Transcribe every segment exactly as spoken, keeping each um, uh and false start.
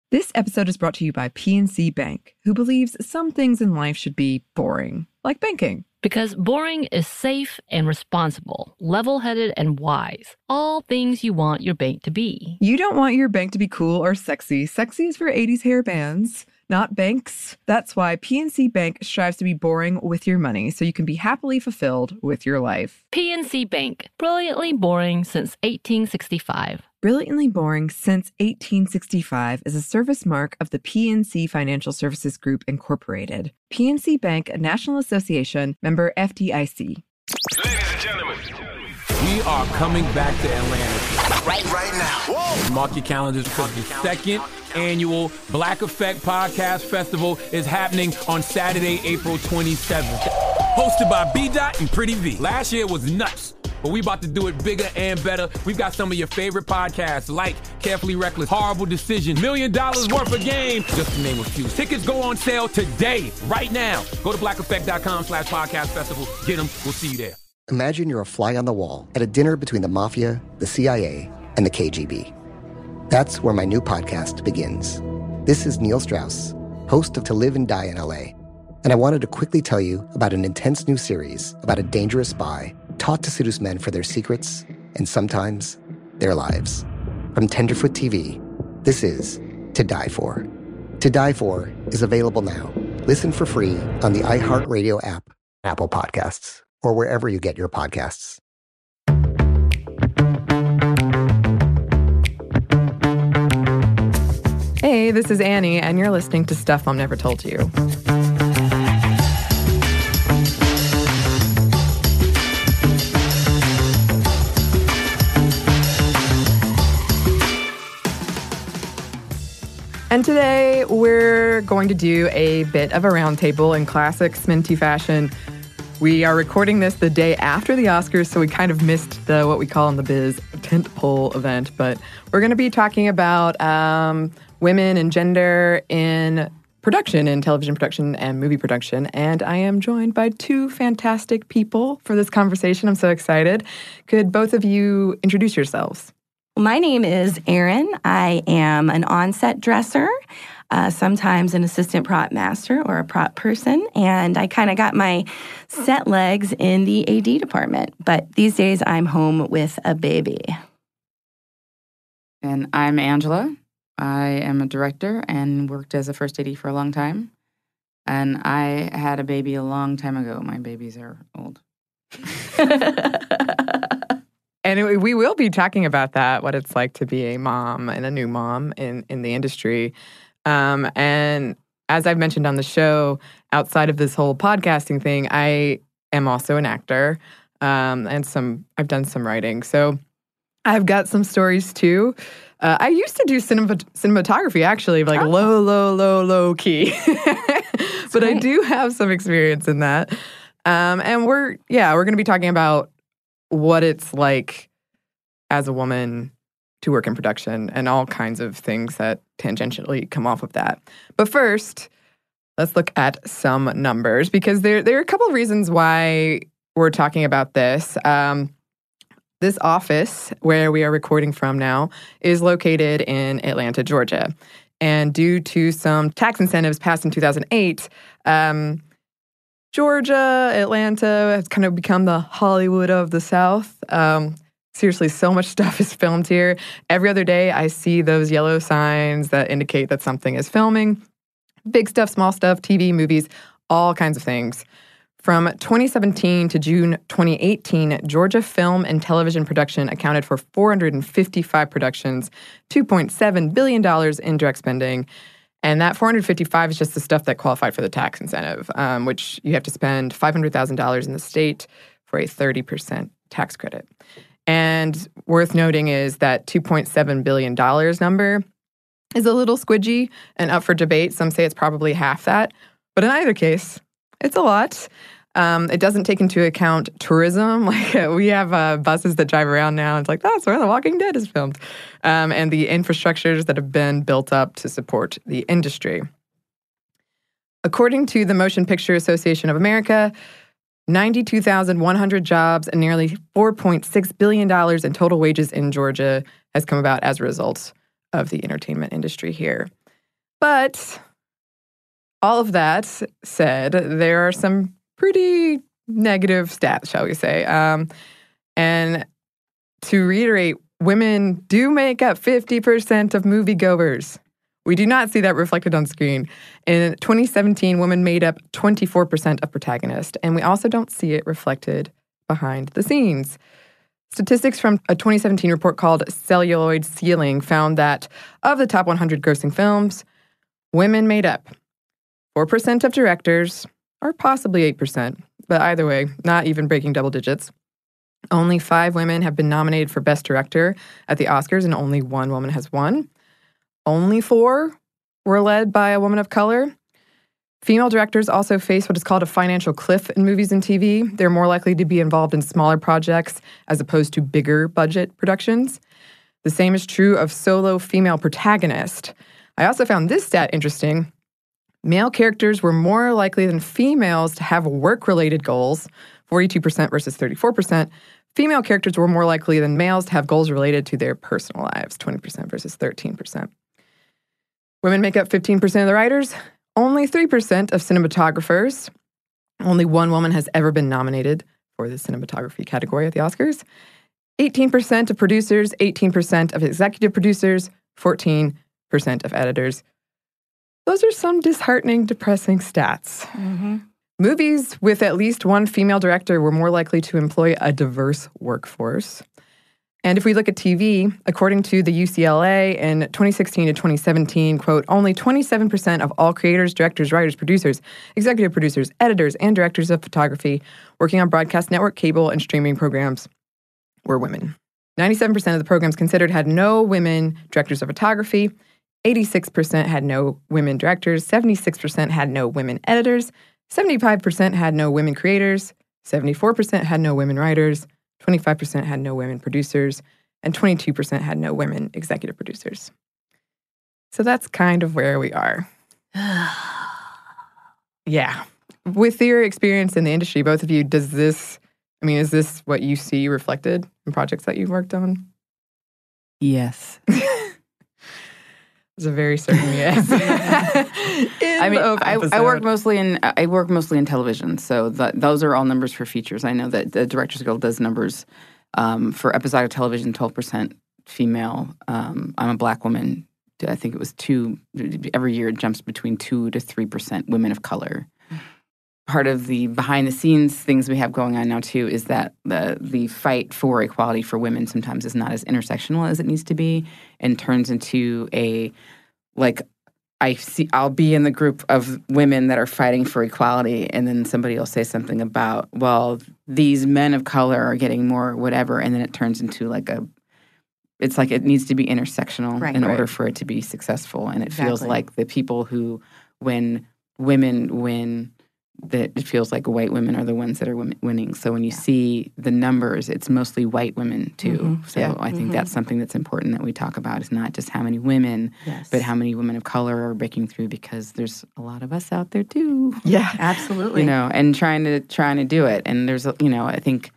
This episode is brought to you by P N C Bank, who believes some things in life should be boring, like banking. Because boring is safe and responsible, level-headed and wise. All things you want your bank to be. You don't want your bank to be cool or sexy. Sexy is for eighties hair bands, not banks. That's why P N C Bank strives to be boring with your money so you can be happily fulfilled with your life. P N C Bank, brilliantly boring since eighteen sixty-five. Brilliantly Boring Since eighteen sixty-five is a service mark of the P N C Financial Services Group, Incorporated. P N C Bank, a National Association, member F D I C. Ladies and gentlemen, we are coming back to Atlanta. Right, right now. Whoa. Mark your calendars because the second annual Black Effect Podcast Festival is happening on Saturday, April twenty-seventh. Hosted by B-Dot and Pretty V. Last year was nuts, but we about to do it bigger and better. We've got some of your favorite podcasts like Carefully Reckless, Horrible Decision, Million Dollars Worth of Game, just to name a few. Tickets go on sale today, right now. Go to blackeffect.com slash podcast festival. Get them. We'll see you there. Imagine you're a fly on the wall at a dinner between the mafia, the C I A, and the K G B. That's where my new podcast begins. This is Neil Strauss, host of To Live and Die in L A, and I wanted to quickly tell you about an intense new series about a dangerous spy taught to seduce men for their secrets and sometimes their lives. From Tenderfoot T V, this is To Die For. To Die For is available now. Listen for free on the iHeartRadio app, Apple Podcasts, or wherever you get your podcasts. Hey, this is Annie, and you're listening to Stuff Mom Never Told You. And today, we're going to do a bit of a roundtable in classic Sminty fashion. We are recording this the day after the Oscars, so we kind of missed the what we call in the biz tentpole event. But we're going to be talking about um, women and gender in production, in television production and movie production. And I am joined by two fantastic people for this conversation. I'm so excited. Could both of you introduce yourselves? My name is Erin. I am an on-set dresser, uh, sometimes an assistant prop master or a prop person, and I kind of got my set legs in the A D department. But these days, I'm home with a baby. And I'm Angela. I am a director and worked as a first A D for a long time. And I had a baby a long time ago. My babies are old. And it, we will be talking about that, what it's like to be a mom and a new mom in, in the industry. Um, and as I've mentioned on the show, outside of this whole podcasting thing, I am also an actor, um, and some I've done some writing. So I've got some stories too. Uh, I used to do cinema, cinematography, actually, like oh. low, low, low, low key. But great. I do have some experience in that. Um, and we're, yeah, we're going to be talking about what it's like as a woman to work in production and all kinds of things that tangentially come off of that. But first, let's look at some numbers because there, there are a couple of reasons why we're talking about this. Um, this office where we are recording from now is located in Atlanta, Georgia. And due to some tax incentives passed in two thousand eight, um, Georgia, Atlanta has kind of become the Hollywood of the South. Um, seriously, so much stuff is filmed here. Every other day, I see those yellow signs that indicate that something is filming. Big stuff, small stuff, T V, movies, all kinds of things. From twenty seventeen to June twenty eighteen, Georgia film and television production accounted for four hundred fifty-five productions, two point seven billion dollars in direct spending. And that four hundred fifty-five is just the stuff that qualified for the tax incentive, um, which you have to spend five hundred thousand dollars in the state for a thirty percent tax credit. And worth noting is that two point seven billion dollars number is a little squidgy and up for debate. Some say it's probably half that. But in either case, it's a lot. Um, it doesn't take into account tourism. Like uh, we have uh, buses that drive around now. It's like, that's where The Walking Dead is filmed. Um, and the infrastructures that have been built up to support the industry. According to the Motion Picture Association of America, ninety-two thousand one hundred jobs and nearly four point six billion dollars in total wages in Georgia has come about as a result of the entertainment industry here. But all of that said, there are some pretty negative stats, shall we say. Um, and to reiterate, women do make up fifty percent of moviegoers. We do not see that reflected on screen. In twenty seventeen, women made up twenty-four percent of protagonists, and we also don't see it reflected behind the scenes. Statistics from a twenty seventeen report called Celluloid Ceiling found that of the top one hundred grossing films, women made up four percent of directors, or possibly eight percent, but either way, not even breaking double digits. Only five women have been nominated for Best Director at the Oscars, and only one woman has won. Only four were led by a woman of color. Female directors also face what is called a financial cliff in movies and T V. They're more likely to be involved in smaller projects as opposed to bigger budget productions. The same is true of solo female protagonists. I also found this stat interesting. Male characters were more likely than females to have work-related goals, forty-two percent versus thirty-four percent. Female characters were more likely than males to have goals related to their personal lives, twenty percent versus thirteen percent. Women make up fifteen percent of the writers, only three percent of cinematographers. Only one woman has ever been nominated for the cinematography category at the Oscars. eighteen percent of producers, eighteen percent of executive producers, fourteen percent of editors. Those are some disheartening, depressing stats. Mm-hmm. Movies with at least one female director were more likely to employ a diverse workforce. And if we look at T V, according to the U C L A in twenty sixteen to twenty seventeen, quote, only twenty-seven percent of all creators, directors, writers, producers, executive producers, editors, and directors of photography working on broadcast network, cable, and streaming programs were women. ninety-seven percent of the programs considered had no women directors of photography. eighty-six percent had no women directors. seventy-six percent had no women editors. seventy-five percent had no women creators. seventy-four percent had no women writers. twenty-five percent had no women producers, and twenty-two percent had no women executive producers. So that's kind of where we are. Yeah. With your experience in the industry, both of you, does this, I mean, is this what you see reflected in projects that you've worked on? Yes. It's a very certain yes. I mean, I, I work mostly in I work mostly in television, so the, those are all numbers for features. I know that the Directors Guild does numbers um, for episodic television, twelve percent female. Um, I'm a black woman. I think it was two every year. It jumps between two to three percent women of color. Part of the behind the scenes things we have going on now too is that the the fight for equality for women sometimes is not as intersectional as it needs to be, and turns into a like. I see. I'll be in the group of women that are fighting for equality, and then somebody will say something about, well, these men of color are getting more whatever, and then it turns into like a. It's like it needs to be intersectional right, in right. order for it to be successful, and it Exactly. feels like the people who, when women win, that it feels like white women are the ones that are win- winning. So when you yeah. see the numbers, it's mostly white women too. Mm-hmm. So yeah. I think mm-hmm. that's something that's important that we talk about. Is not just how many women, yes. but how many women of color are breaking through, because there's a lot of us out there too. Yeah, absolutely. You know, and trying to trying to do it. And there's, you know, I think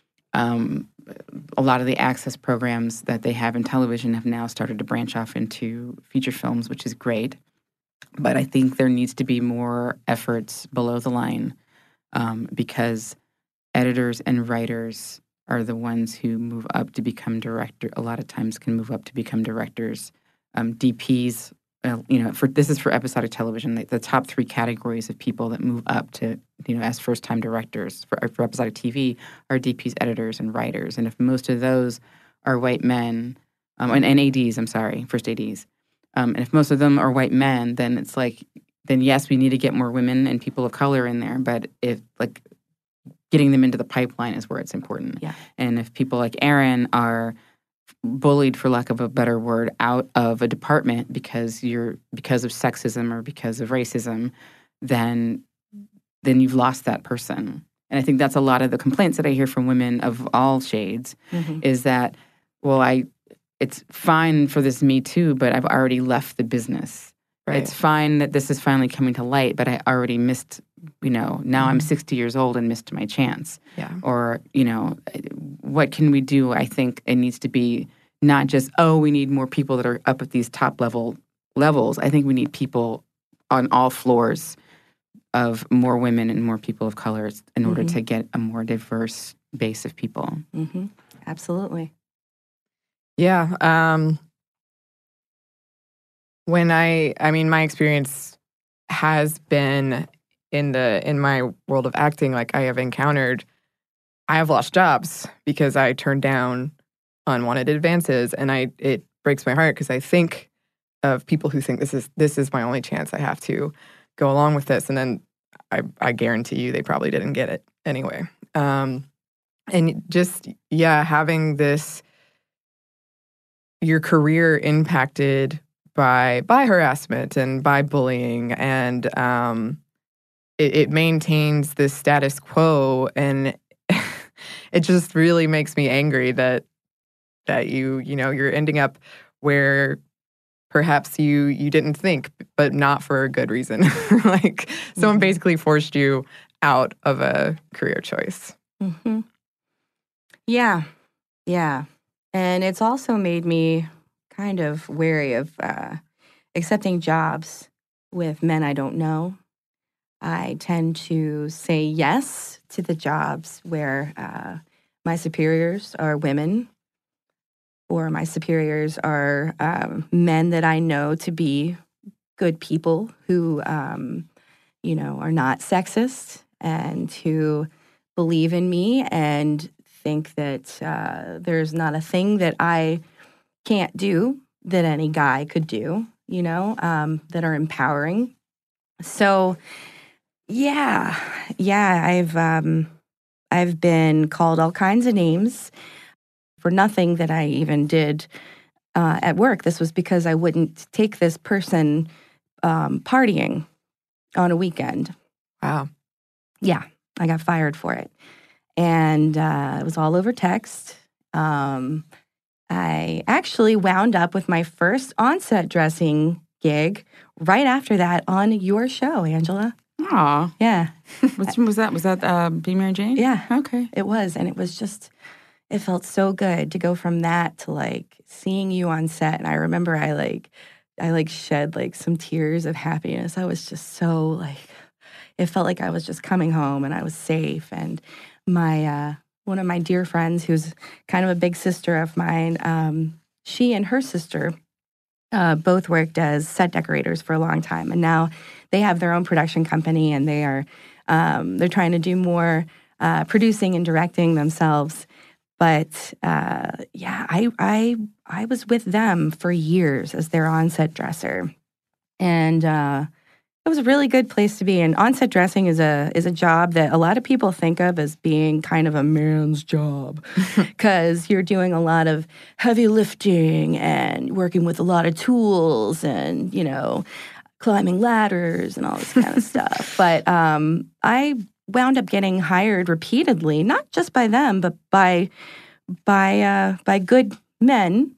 um, a lot of the access programs that they have in television have now started to branch off into feature films, which is great. But I think there needs to be more efforts below the line. Um, because editors and writers are the ones who move up to become director. A lot of times can move up to become directors. Um, D Ps, uh, you know, for this is for episodic television. The, the top three categories of people that move up to, you know, as first-time directors for, for episodic T V are D Ps, editors, and writers. And if most of those are white men, um, and, and A Ds, I'm sorry, first A Ds, um, and if most of them are white men, then it's like. Then yes, we need to get more women and people of color in there. But if like getting them into the pipeline is where it's important. Yeah. And if people like Aaron are bullied, for lack of a better word, out of a department because you're because of sexism or because of racism, then then you've lost that person. And I think that's a lot of the complaints that I hear from women of all shades mm-hmm. is that, well, I it's fine for this Me Too, but I've already left the business. Right. It's fine that this is finally coming to light, but I already missed, you know, now mm-hmm. I'm sixty years old and missed my chance. Yeah. Or, you know, what can we do? I think it needs to be not just, oh, we need more people that are up at these top level levels, I think we need people on all floors of more women and more people of color in order Mm-hmm. to get a more diverse base of people. Mm-hmm. Absolutely. Yeah. Um, when I, I mean, my experience has been in the in my world of acting. Like I have encountered, I have lost jobs because I turned down unwanted advances, and I it breaks my heart because I think of people who think this is this is my only chance. I have to go along with this, and then I, I guarantee you they probably didn't get it anyway. Um, and just yeah, having this your career impacted by by harassment and by bullying, and um, it, it maintains this status quo, and it just really makes me angry that that you you know you're ending up where perhaps you you didn't think, but not for a good reason. Like someone Mhm. basically forced you out of a career choice. Mm-hmm. Yeah. Yeah. And it's also made me kind of wary of uh, accepting jobs with men I don't know. I tend to say yes to the jobs where uh, my superiors are women, or my superiors are um, men that I know to be good people who, um, you know, are not sexist and who believe in me and think that uh, there's not a thing that I can't do that any guy could do, you know, um, that are empowering. So, yeah, yeah, I've um, I've been called all kinds of names for nothing that I even did uh, at work. This was because I wouldn't take this person um, partying on a weekend. Wow. Yeah, I got fired for it. And uh, it was all over text. Um, I actually wound up with my first on-set dressing gig right after that on your show, Angela. Aw. Yeah, Which one was that? Was that uh, Be Mary Jane? yeah, Okay. it was. And it was just, it felt so good to go from that to like seeing you on set. And I remember I like, I like shed like some tears of happiness. I was just so like, it felt like I was just coming home and I was safe. And my, uh, one of my dear friends who's kind of a big sister of mine, um, she and her sister uh, both worked as set decorators for a long time. And now they have their own production company, and they are, um, they're trying to do more uh, producing and directing themselves. But uh, yeah, I, I, I was with them for years as their on-set dresser. And, uh, it was a really good place to be. And on-set dressing is a is a job that a lot of people think of as being kind of a man's job because you're doing a lot of heavy lifting and working with a lot of tools and, you know, climbing ladders and all this kind of stuff. But um, I wound up getting hired repeatedly, not just by them, but by by uh, by good men.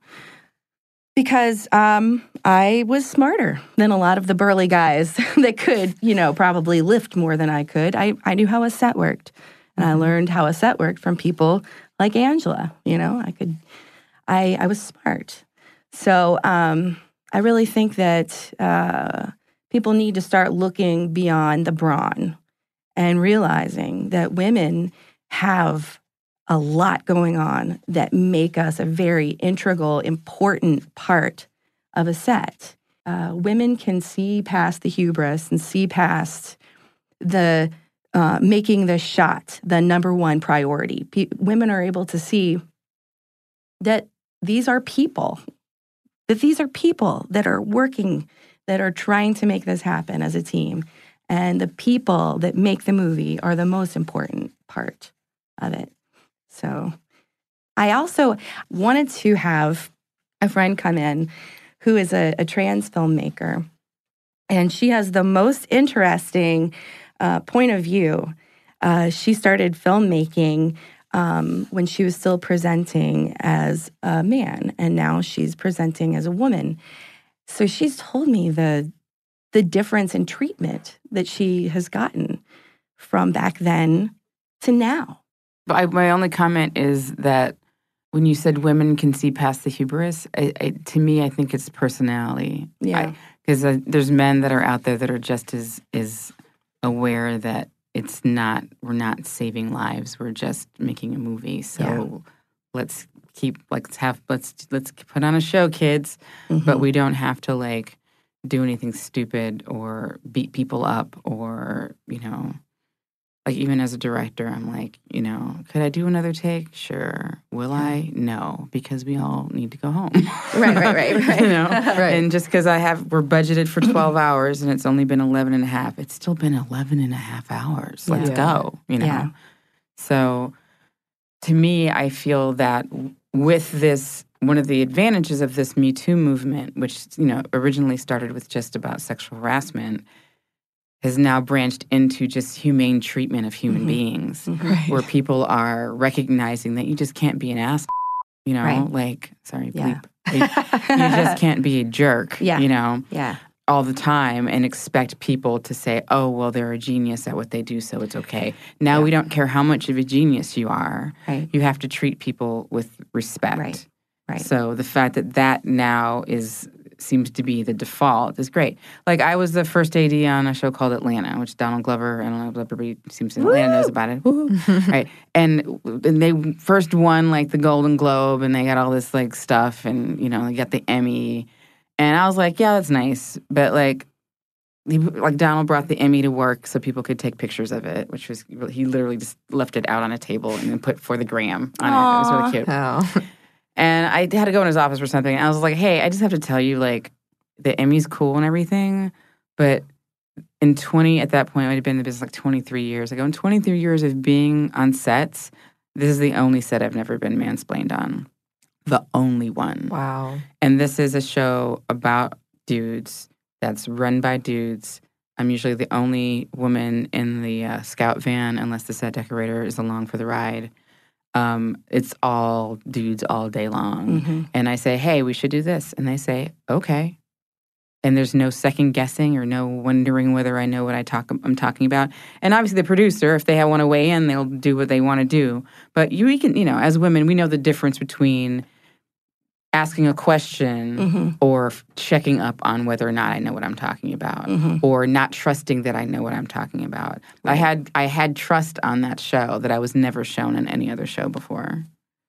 Because um, I was smarter than a lot of the burly guys that could, you know, probably lift more than I could. I, I knew how a set worked. And I learned how a set worked from people like Angela. You know, I could, I, I was smart. So um, I really think that uh, people need to start looking beyond the brawn and realizing that women have a lot going on that make us a very integral, important part of a set. Uh, women can see past the hubris and see past the uh, making the shot the number one priority. Pe- women are able to see that these are people, that these are people that are working, that are trying to make this happen as a team. And the people that make the movie are the most important part of it. So I also wanted to have a friend come in who is a, a trans filmmaker, and she has the most interesting uh, point of view. Uh, she started filmmaking um, when she was still presenting as a man, and now she's presenting as a woman. So she's told me the the difference in treatment that she has gotten from back then to now. But I, my only comment is that when you said women can see past the hubris, I, I, to me, I think it's personality. Yeah. Because uh, there's men that are out there that are just as, as aware that it's not, we're not saving lives. We're just making a movie. So yeah. let's keep, let's have, let's, let's put on a show, kids. Mm-hmm. But we don't have to, like, do anything stupid or beat people up or, you know, like, even as a director, I'm like, you know, could I do another take? Sure. Will I? No, because we all need to go home. Right, right, right, right. You know? Right. And just because I have, we're budgeted for twelve hours and it's only been eleven and a half, it's still been eleven and a half hours. Let's Yeah. go, you know? Yeah. So to me, I feel that with this, one of the advantages of this Me Too movement, which, you know, originally started with just about sexual harassment, has now branched into just humane treatment of human mm-hmm. beings, mm-hmm. Right. where people are recognizing that you just can't be an ass, you know, Right. like, sorry, Yeah. bleep. You, you just can't be a jerk, Yeah. you know, Yeah. all the time and expect people to say, oh, well, they're a genius at what they do, so it's okay. Now Yeah. we don't care how much of a genius you are. Right. You have to treat people with respect. Right. Right. So the fact that that now is seems to be the default is great. Like, I was the first A D on a show called Atlanta, which Donald Glover, I don't know if everybody seems to Atlanta knows about it. Woo. Right. And, and they first won, like, the Golden Globe, and they got all this, like, stuff, and, you know, they got the Emmy. And I was like, yeah, that's nice. But, like, he, like Donald brought the Emmy to work so people could take pictures of it, which was, he literally just left it out on a table and then put for the gram on Aww. It. It was really cute. Oh. And I had to go in his office for something. And I was like, hey, I just have to tell you, like, the Emmy's cool and everything. But in twenty, at that point, I'd been in the business like twenty-three years ago. In twenty-three years of being on sets, this is the only set I've never been mansplained on. The only one. Wow. And this is a show about dudes that's run by dudes. I'm usually the only woman in the uh, scout van unless the set decorator is along for the ride. Um, it's all dudes all day long. Mm-hmm. And I say, hey, we should do this. And they say, okay. And there's no second guessing or no wondering whether I know what I talk, I'm talking about. And obviously the producer, if they want to weigh in, they'll do what they want to do. But you we can, you know, as women, we know the difference between asking a question mm-hmm. or checking up on whether or not I know what I'm talking about, mm-hmm. or not trusting that I know what I'm talking about. Right. I had I had trust on that show that I was never shown in any other show before.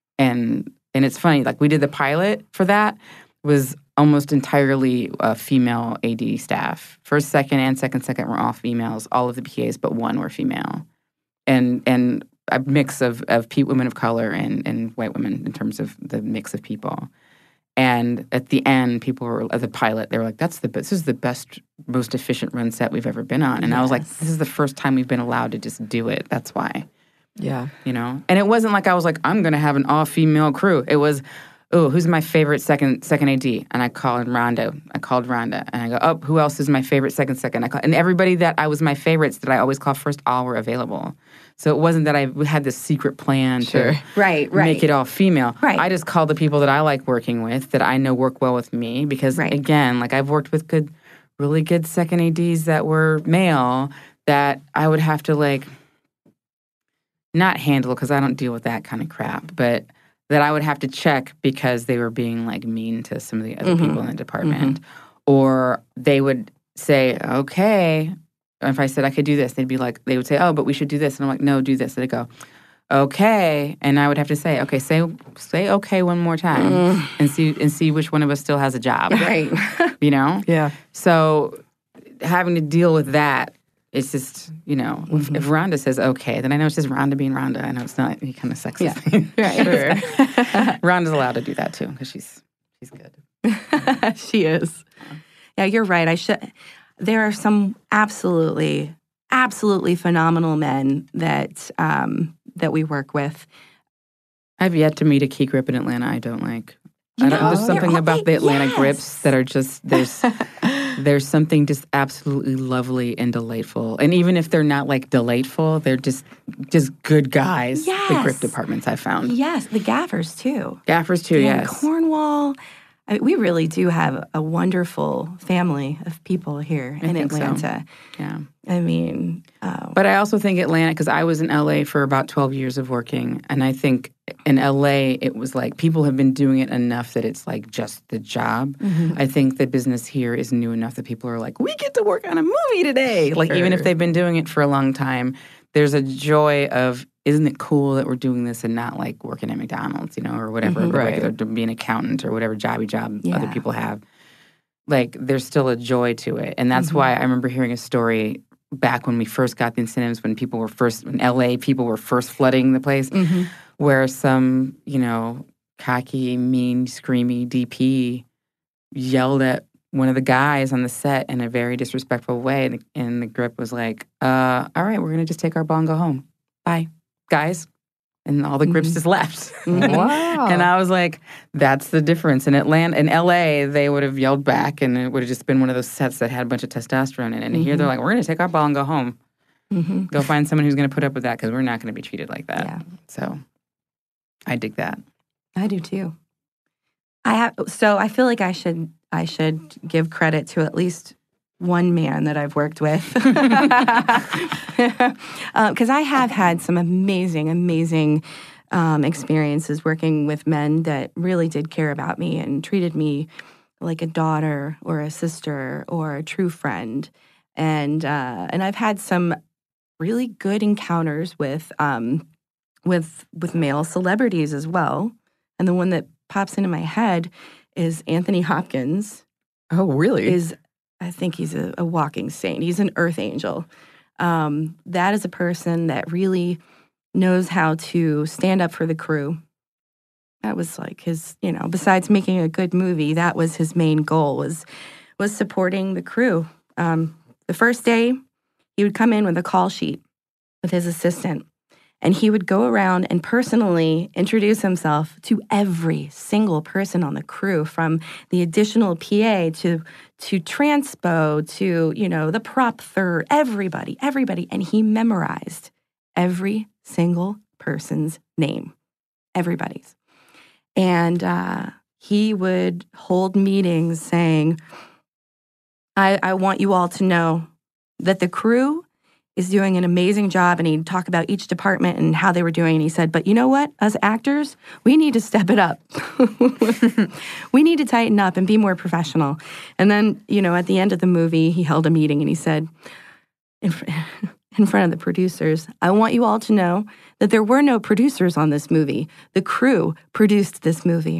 And and it's funny, like, we did the pilot for that, was almost entirely uh, female A D staff. First, second, and second, second were all females. All of the P As but one were female. And and a mix of, of pe- women of color and, and white women in terms of the mix of people. And at the end, people were, at the pilot, they were like, that's the this is the best, most efficient run set we've ever been on. And yes. I was like, this is the first time we've been allowed to just do it. That's why. Yeah. You know? And it wasn't like I was like, I'm going to have an all-female crew. It was, oh, who's my favorite second second A D? And I called Rhonda. I called Rhonda. And I go, oh, who else is my favorite second second? I call, and everybody that I was my favorites that I always call first, all were available. So it wasn't that I had this secret plan sure. to right, right. make it all female. Right. I just called the people that I like working with, that I know work well with me. Because, right. again, like, I've worked with good, really good second A Ds that were male that I would have to, like, not handle, because I don't deal with that kind of crap, but that I would have to check because they were being, like, mean to some of the other mm-hmm. people in the department. Mm-hmm. Or they would say, okay. If I said I could do this, they'd be like, they would say, oh, but we should do this. And I'm like, no, do this. And they'd go, okay. And I would have to say, okay, say say okay one more time mm. and see and see which one of us still has a job. Right. You know? Yeah. So having to deal with that, it's just, you know, mm-hmm. if, if Rhonda says okay, then I know it's just Rhonda being Rhonda. I know it's not any kind of sexist. Yeah. Right. Sure. Rhonda's allowed to do that too, because she's she's good. She is. Yeah, you're right. I should. There are some absolutely, absolutely phenomenal men that um, that we work with. I've yet to meet a key grip in Atlanta I don't like. You I don't, know, there's something all, about the Atlanta yes. grips that are just there's there's something just absolutely lovely and delightful. And even if they're not, like, delightful, they're just just good guys. Yes. The grip departments I found. Yes, the gaffers too. Gaffers too. Dan yes. Cornwall. I mean, we really do have a wonderful family of people here I in think so. Atlanta. Yeah. I mean, uh, But I also think Atlanta, because I was in L A for about twelve years of working, and I think in L A it was like people have been doing it enough that it's like just the job. Mm-hmm. I think the business here is new enough that people are like, we get to work on a movie today. Like even if Sure. they've been doing it for a long time, there's a joy of, isn't it cool that we're doing this and not like working at McDonald's, you know, or whatever, Mhm. the Right. regular, to be an accountant or whatever jobby job other Yeah. people have. Like there's still a joy to it. And that's Mhm. why I remember hearing a story back when we first got the incentives, when people were first, in L A, people were first flooding the place, Mhm. where some, you know, cocky, mean, screamy D P yelled at one of the guys on the set in a very disrespectful way. And the, and the grip was like, uh, all right, we're going to just take our ball and go home. Bye, guys. And all the grips Mhm. just left. Mhm. Wow. And I was like, that's the difference. In Atlanta, in L A, they would have yelled back, and it would have just been one of those sets that had a bunch of testosterone in it. And here they're like, we're going to take our ball and go home. Mhm. Go find someone who's going to put up with that because we're not going to be treated like that. Yeah. So I dig that. I do too. I have so I feel like I should I should give credit to at least one man that I've worked with, because I have had some amazing, amazing um, experiences working with men that really did care about me and treated me like a daughter or a sister or a true friend, and uh, and I've had some really good encounters with um, with with male celebrities as well. And the one that pops into my head is Anthony Hopkins. Oh, really? Is I think he's a, a walking saint. He's an earth angel. Um, that is a person that really knows how to stand up for the crew. That was like his, you know, besides making a good movie, that was his main goal, was was supporting the crew. Um, the first day, he would come in with a call sheet with his assistant, and he would go around and personally introduce himself to every single person on the crew, from the additional P A to to transpo to, you know, the prop third, everybody, everybody. And he memorized every single person's name, everybody's. And uh, he would hold meetings saying, I, I want you all to know that the crew is doing an amazing job. And he'd talk about each department and how they were doing. And he said, but you know what? As actors, we need to step it up. We need to tighten up and be more professional. And then, you know, at the end of the movie, he held a meeting and he said, in, fr- in front of the producers, I want you all to know that there were no producers on this movie. The crew produced this movie.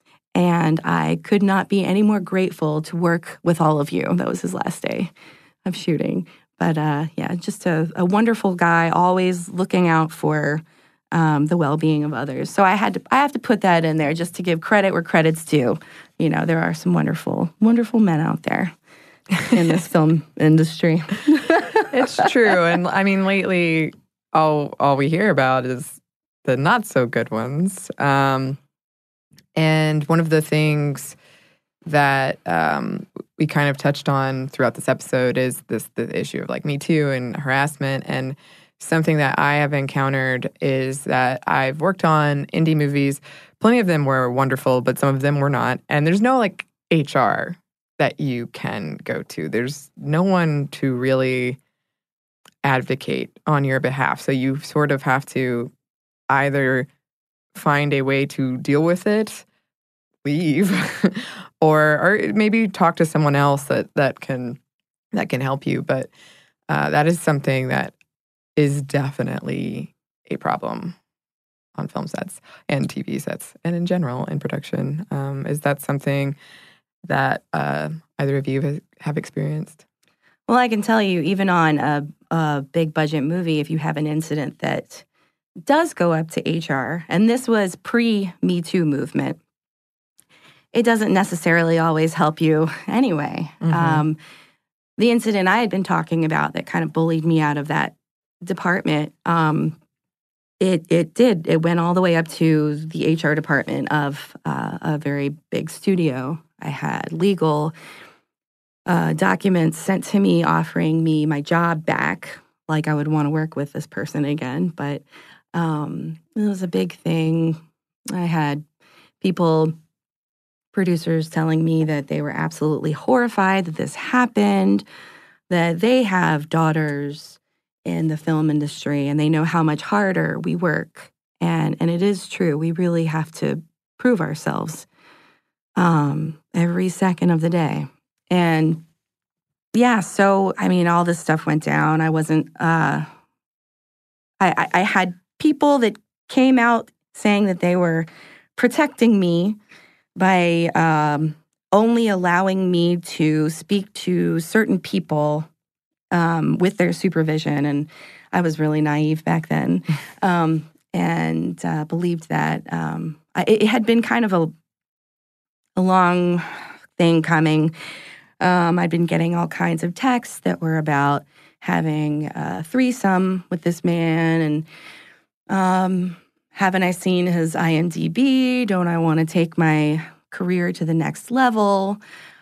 And I could not be any more grateful to work with all of you. That was his last day of shooting. But uh, yeah, just a, a wonderful guy, always looking out for um, the well-being of others. So I had to, I have to put that in there just to give credit where credit's due. You know, there are some wonderful, wonderful men out there in this film industry. It's true. And I mean, lately, all all we hear about is the not so good ones. Um, and one of the things that um, we kind of touched on throughout this episode is this the issue of like Me Too and harassment. And something that I have encountered is that I've worked on indie movies. Plenty of them were wonderful, but some of them were not. And there's no like H R that you can go to. There's no one to really advocate on your behalf. So you sort of have to either find a way to deal with it, leave, or or maybe talk to someone else that, that can that can help you. But uh, that is something that is definitely a problem on film sets and T V sets and in general in production. Um, is that something that uh, either of you have- have experienced? Well, I can tell you, even on a, a big budget movie, if you have an incident that does go up to H R, and this was pre-Me Too movement, it doesn't necessarily always help you anyway. Mhm. Um, the incident I had been talking about that kind of bullied me out of that department, um, it it did. It went all the way up to the H R department of uh, a very big studio. I had legal uh, documents sent to me offering me my job back, like I would want to work with this person again. But um, it was a big thing. I had people producers telling me that they were absolutely horrified that this happened, that they have daughters in the film industry and they know how much harder we work. And and it is true. We really have to prove ourselves um, every second of the day. And yeah, so, I mean, all this stuff went down. I wasn't, uh, I, I, I had people that came out saying that they were protecting me by um, only allowing me to speak to certain people um, with their supervision. And I was really naive back then um, and uh, believed that um, I, it had been kind of a, a long thing coming. Um, I'd been getting all kinds of texts that were about having a threesome with this man and um, haven't I seen his I M D B? Don't I want to take my career to the next level?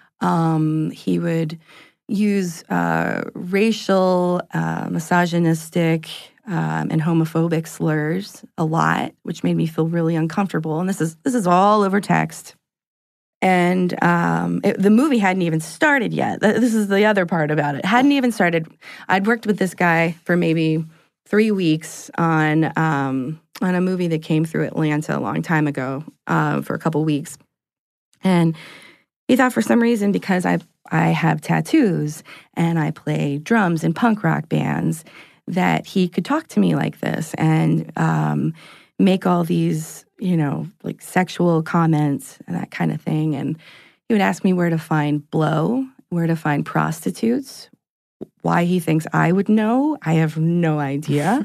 Um, he would use uh, racial, uh, misogynistic, um, and homophobic slurs a lot, which made me feel really uncomfortable. And this is this is all over text. And um, it, the movie hadn't even started yet. This is the other part about it. Hadn't even started. I'd worked with this guy for maybe three weeks on um, on a movie that came through Atlanta a long time ago uh, for a couple weeks. And he thought for some reason because I I have tattoos and I play drums in punk rock bands that he could talk to me like this and um, make all these, you know, like sexual comments and that kind of thing. And he would ask me where to find blow, where to find prostitutes, why he thinks I would know. I have no idea.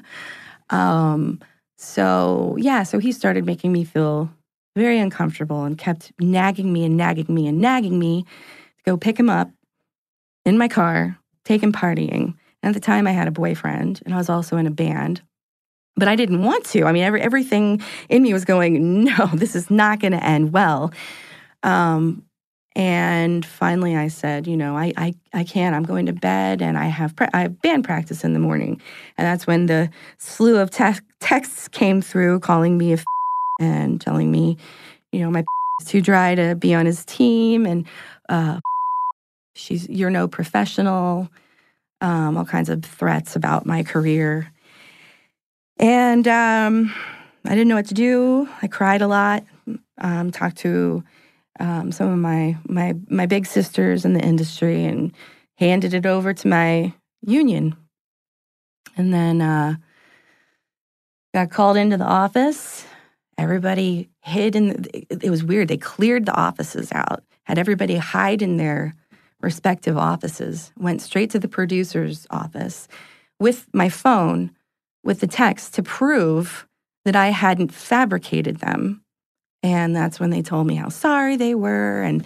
um, so, yeah, so he started making me feel very uncomfortable and kept nagging me and nagging me and nagging me to go pick him up in my car, take him partying. And at the time, I had a boyfriend, and I was also in a band. But I didn't want to. I mean, every, everything in me was going, no, this is not going to end well. Um, and finally I said, you know, I, I, I can't. I'm going to bed, and I have pra- I have band practice in the morning. And that's when the slew of te- texts came through calling me a f- and telling me, you know, my p- is too dry to be on his team, and uh, she's you're no professional, um, all kinds of threats about my career. And um, I didn't know what to do. I cried a lot, um, talked to um, some of my, my my big sisters in the industry and handed it over to my union. And then uh, got called into the office. Everybody hid in the, it was weird. They cleared the offices out, had everybody hide in their respective offices, went straight to the producer's office with my phone, with the text to prove that I hadn't fabricated them. And that's when they told me how sorry they were. And,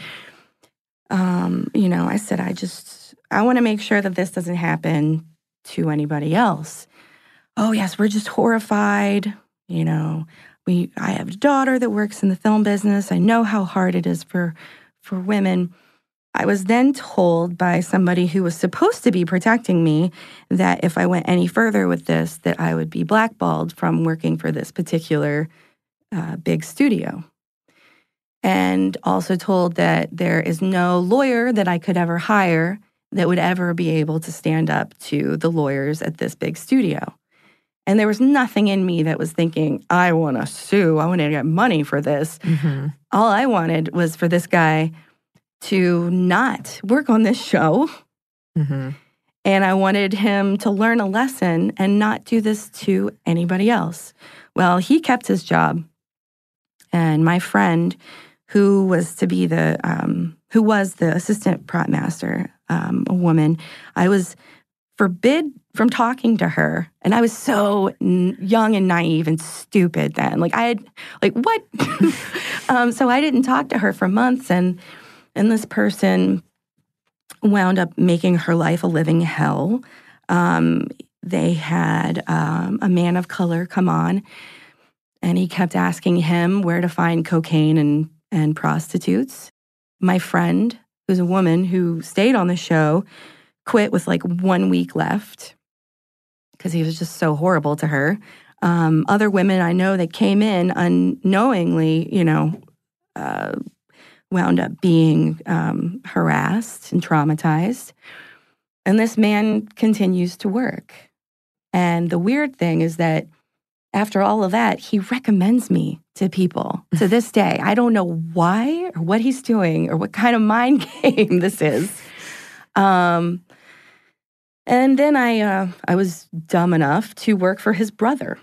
um, you know, I said, I just, I want to make sure that this doesn't happen to anybody else. Oh, yes, we're just horrified. You know, we, I have a daughter that works in the film business. I know how hard it is for, for women. I was then told by somebody who was supposed to be protecting me that if I went any further with this, that I would be blackballed from working for this particular uh, big studio. And also told that there is no lawyer that I could ever hire that would ever be able to stand up to the lawyers at this big studio. And there was nothing in me that was thinking, I want to sue, I want to get money for this. Mm-hmm. All I wanted was for this guy to not work on this show. Mm-hmm. And I wanted him to learn a lesson and not do this to anybody else. Well, he kept his job. And my friend, who was to be the, um, who was the assistant prop master, um, a woman, I was forbid from talking to her. And I was so n- young and naive and stupid then. Like I had, like what? um, so I didn't talk to her for months. And And this person wound up making her life a living hell. Um, they had um, a man of color come on, and he kept asking him where to find cocaine and, and prostitutes. My friend, who's a woman who stayed on the show, quit with like one week left because he was just so horrible to her. Um, other women I know that came in unknowingly, you know, uh, wound up being um, harassed and traumatized. And this man continues to work. And the weird thing is that after all of that, he recommends me to people to this day. I don't know why or what he's doing or what kind of mind game this is. Um, and then I, uh, I was dumb enough to work for his brother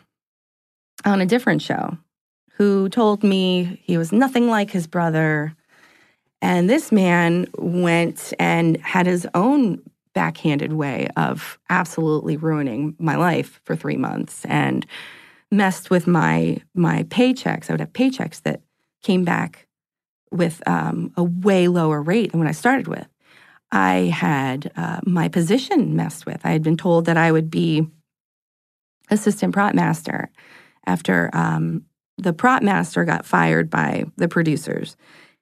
on a different show, who told me he was nothing like his brother. And this man went and had his own backhanded way of absolutely ruining my life for three months and messed with my my paychecks. I would have paychecks that came back with um, a way lower rate than when I started with. I had uh, my position messed with. I had been told that I would be assistant prop master after um, the prop master got fired by the producers.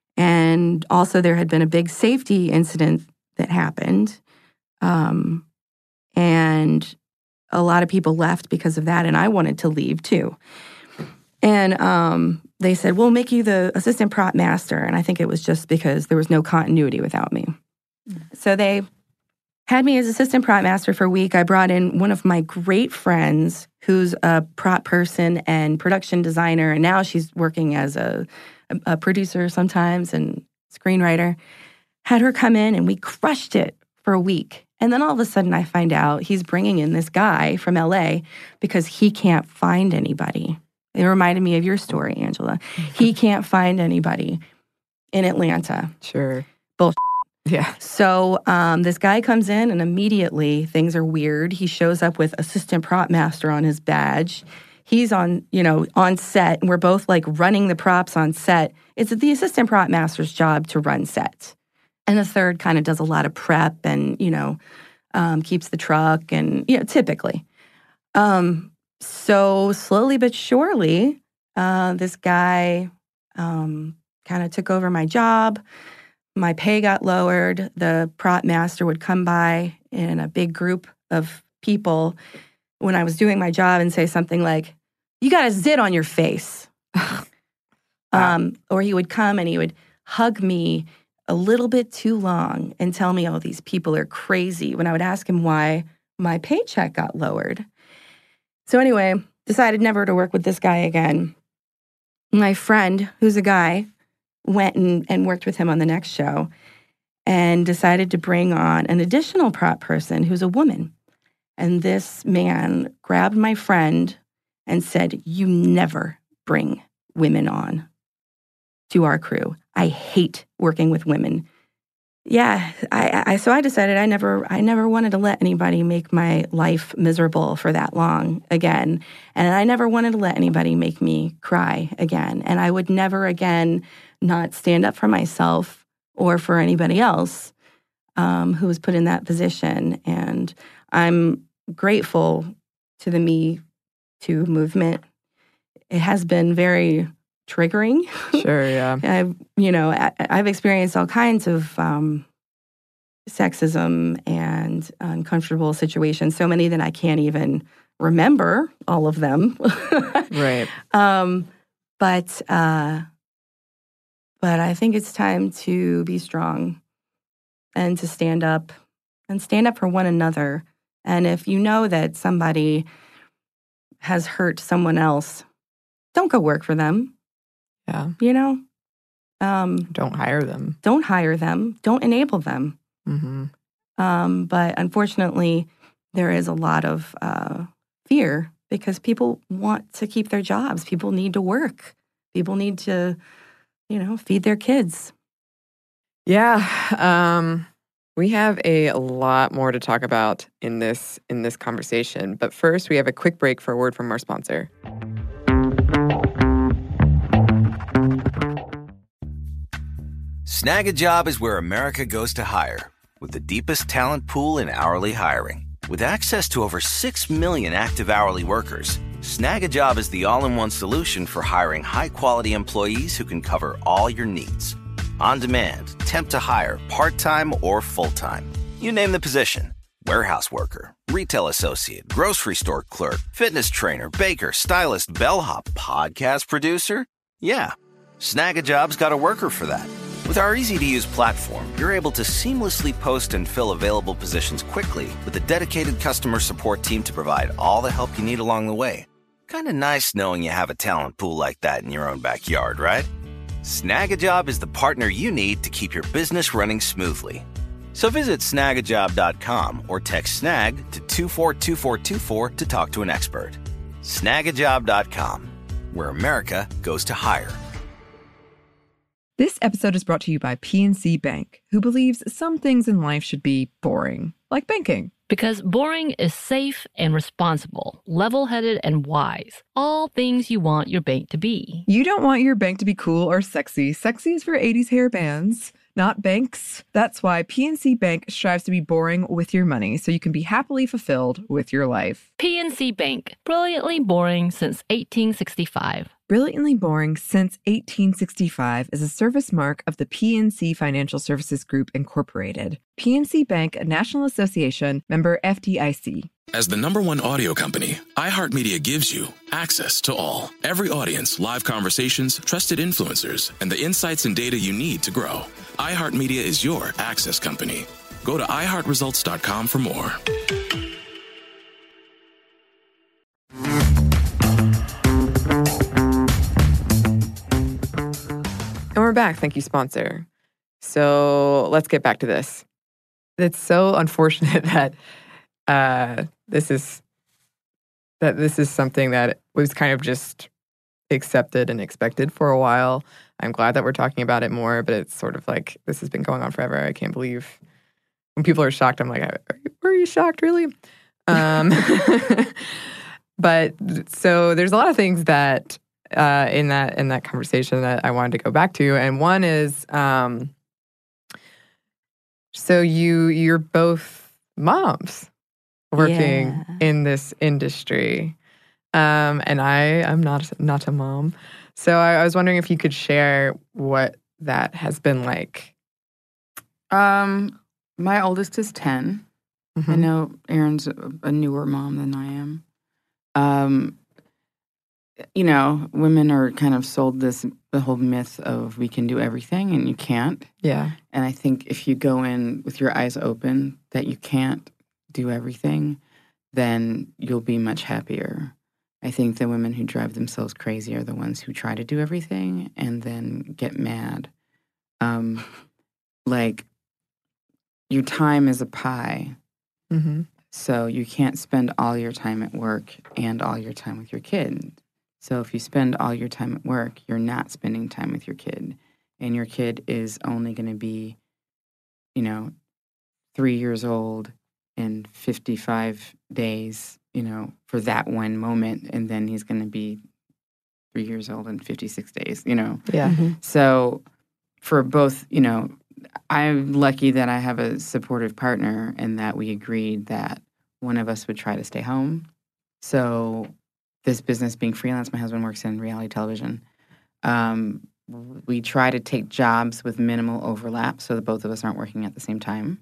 And also there had been a big safety incident that happened. Um, and a lot of people left because of that, and I wanted to leave too. And um, they said, we'll make you the assistant prop master. And I think it was just because there was no continuity without me. Mm-hmm. So they had me as assistant prop master for a week. I brought in one of my great friends who's a prop person and production designer, and now she's working as a, a, a producer sometimes and screenwriter. Had her come in, and we crushed it for a week. And then all of a sudden I find out he's bringing in this guy from L A because he can't find anybody. It reminded me of your story, Angela. He can't find anybody in Atlanta. Sure. Bullshit. Yeah. So um, this guy comes in, and immediately things are weird. He shows up with assistant prop master on his badge. He's on, you know, on set, and we're both like running the props on set. It's the assistant prop master's job to run set. And the third kind of does a lot of prep and, you know, um, keeps the truck and, you know, typically. Um, so slowly but surely, uh, this guy um, kind of took over my job. My pay got lowered. The prop master would come by in a big group of people when I was doing my job and say something like, you got a zit on your face. um, or he would come and he would hug me a little bit too long and tell me, oh, these people are crazy, when I would ask him why my paycheck got lowered. So anyway, decided never to work with this guy again. My friend, who's a guy, went and, and worked with him on the next show and decided to bring on an additional prop person who's a woman. And this man grabbed my friend and said, you never bring women on to our crew. I hate working with women. Yeah, I, I so I decided I never I never wanted to let anybody make my life miserable for that long again. And I never wanted to let anybody make me cry again. And I would never again not stand up for myself or for anybody else um, who was put in that position. And I'm grateful to the Me Too movement. It has been very triggering. Sure, yeah. I've, you know, I, I've experienced all kinds of um, sexism and uncomfortable situations, so many that I can't even remember all of them. Right. Um, but, uh, but I think it's time to be strong and to stand up and stand up for one another. And if you know that somebody has hurt someone else, don't go work for them. Yeah. You know? Um, don't hire them. Don't hire them. Don't enable them. Mm-hmm. Um, but unfortunately, there is a lot of uh, fear because people want to keep their jobs. People need to work. People need to, you know, feed their kids. Yeah. Um, we have a lot more to talk about in this in this conversation. But first, we have a quick break for a word from our sponsor. Snag a Job is where America goes to hire, with the deepest talent pool in hourly hiring. With access to over six million active hourly workers, Snag a Job is the all-in-one solution for hiring high-quality employees who can cover all your needs. On demand, temp to hire, part-time or full-time. You name the position. Warehouse worker, retail associate, grocery store clerk, fitness trainer, baker, stylist, bellhop, podcast producer. Yeah, Snag a Job's got a worker for that. With our easy-to-use platform, you're able to seamlessly post and fill available positions quickly with a dedicated customer support team to provide all the help you need along the way. Kind of nice knowing you have a talent pool like that in your own backyard, right? Snag a Job is the partner you need to keep your business running smoothly. So visit snag a job dot com or text snag to two four two four two four to talk to an expert. snag a job dot com, where America goes to hire. This episode is brought to you by P N C Bank, who believes some things in life should be boring, like banking. Because boring is safe and responsible, level-headed and wise. All things you want your bank to be. You don't want your bank to be cool or sexy. Sexy is for eighties hair bands, not banks. That's why P N C Bank strives to be boring with your money so you can be happily fulfilled with your life. P N C Bank, brilliantly boring since eighteen sixty-five. Brilliantly Boring Since eighteen sixty-five is a service mark of the P N C Financial Services Group, Incorporated. P N C Bank, a National Association, member F D I C. As the number one audio company, iHeartMedia gives you access to all. Every audience, live conversations, trusted influencers, and the insights and data you need to grow. iHeartMedia is your access company. Go to i heart results dot com for more. And we're back. Thank you, sponsor. So let's get back to this. It's so unfortunate that uh, this is that this is something that was kind of just accepted and expected for a while. I'm glad that we're talking about it more, but it's sort of like this has been going on forever. I can't believe when people are shocked. I'm like, are you, are you shocked, really? Um, but so there's a lot of things that. Uh, in that in that conversation that I wanted to go back to, and one is, um, so you you're both moms working Yeah. in this industry, um, and I am not not a mom, so I, I was wondering if you could share what that has been like. Um, my oldest is ten. Mhm. I know Erin's a, a newer mom than I am. Um, you know, women are kind of sold this the whole myth of we can do everything, and you can't. Yeah, And I think if you go in with your eyes open that you can't do everything, then you'll be much happier. I think the women who drive themselves crazy are the ones who try to do everything and then get mad. Um, like, your time is a pie. mm-hmm. So you can't spend all your time at work and all your time with your kid. So if you spend all your time at work, you're not spending time with your kid. And your kid is only going to be, you know, three years old in fifty-five days, you know, for that one moment. And then he's going to be three years old in fifty-six days, you know. Yeah. Mm-hmm. So for both, you know, I'm lucky that I have a supportive partner and that we agreed that one of us would try to stay home. So this business being freelance, my husband works in reality television. Um, we try to take jobs with minimal overlap so that both of us aren't working at the same time.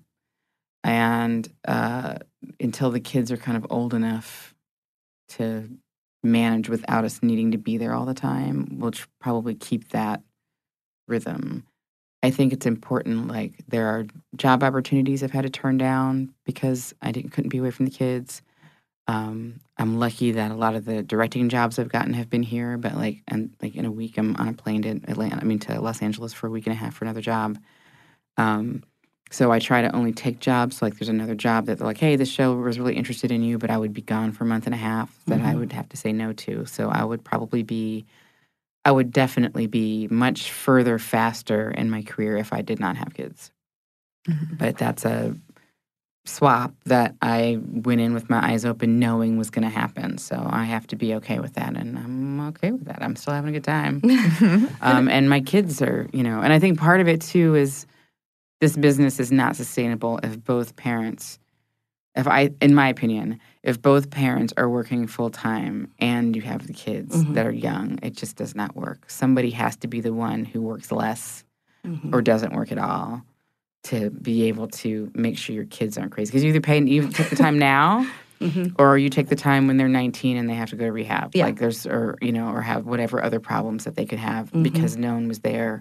And uh, until the kids are kind of old enough to manage without us needing to be there all the time, we'll tr- probably keep that rhythm. I think it's important, like, there are job opportunities I've had to turn down because I didn't couldn't be away from the kids. Um, I'm lucky that a lot of the directing jobs I've gotten have been here, but like, and like in a week, I'm on a plane to Atlanta. I mean, to Los Angeles for a week and a half for another job. Um, so I try to only take jobs. Like, there's another job that they're like, "Hey, this show was really interested in you, but I would be gone for a month and a half." That Mm-hmm. I would have to say no to. So I would probably be, I would definitely be much further faster in my career if I did not have kids. Mm-hmm. But that's a swap that I went in with my eyes open knowing was going to happen. So I have to be okay with that, and I'm okay with that. I'm still having a good time. um, and my kids are, you know, and I think part of it, too, is this business is not sustainable if both parents, if I, in my opinion, if both parents are working full-time and you have the kids Mhm. that are young, it just does not work. Somebody has to be the one who works less Mhm. or doesn't work at all to be able to make sure your kids aren't crazy. Because you either pay and you take the time now, Mhm. or you take the time when they're nineteen and they have to go to rehab. Yeah. Like there's, or you know, or have whatever other problems that they could have Mhm. because no one was there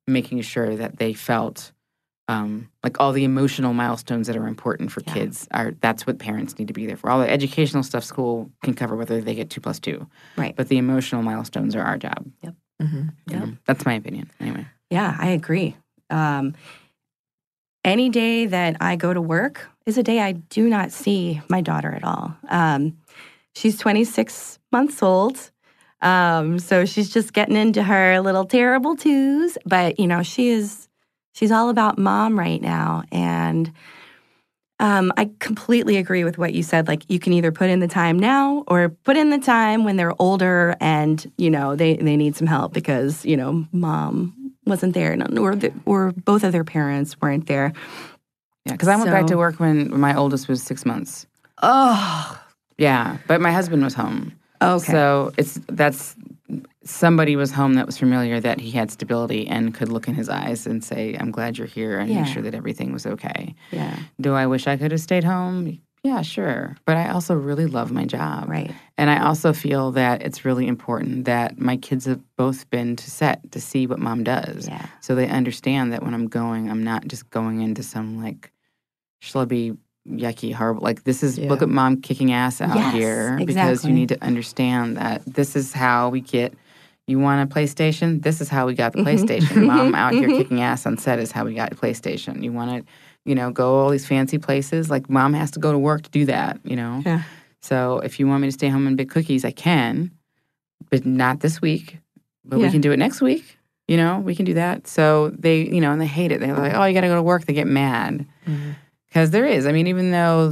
making sure that they felt um, like all the emotional milestones that are important for Yeah. kids are that's what parents need to be there for. All the educational stuff school can cover, whether they get two plus two. Right. But the emotional milestones are our job. Yep. Mhm. You know, that's my opinion. Anyway. Yeah, I agree. Um, any day that I go to work is a day I do not see my daughter at all. Um, she's twenty-six months old. Um, so she's just getting into her little terrible twos. But, you know, she is, she's all about mom right now. And um, I completely agree with what you said. Like, you can either put in the time now or put in the time when they're older and, you know, they, they need some help because, you know, mom wasn't there or, the, or both of their parents weren't there. Yeah, because I went back So- to work when my oldest was six months. Oh, Yeah, but my husband was home. okay. So it's that's somebody was home that was familiar that he had stability and could look in his eyes and say, "I'm glad you're here," and Yeah. make sure that everything was okay. Yeah. Do I wish I could have stayed home? Yeah, sure. But I also really love my job. Right. And I also feel that it's really important that my kids have both been to set to see what mom does. Yeah. So they understand that when I'm going, I'm not just going into some like schlubby, yucky, horrible. Like this is Yeah. look at mom kicking ass out Yes, here because exactly. you need to understand that this is how we get. You want a PlayStation? This is how we got the PlayStation. Mom out here kicking ass on set is how we got a PlayStation. You want to, you know, go all these fancy places? Like mom has to go to work to do that. You know. Yeah. So if you want me to stay home and bake cookies, I can, but not this week. But we Yeah. can do it next week. You know, we can do that. So they, you know, and they hate it. They're like, oh, you got to go to work. They get mad. Because there is. I mean, even though,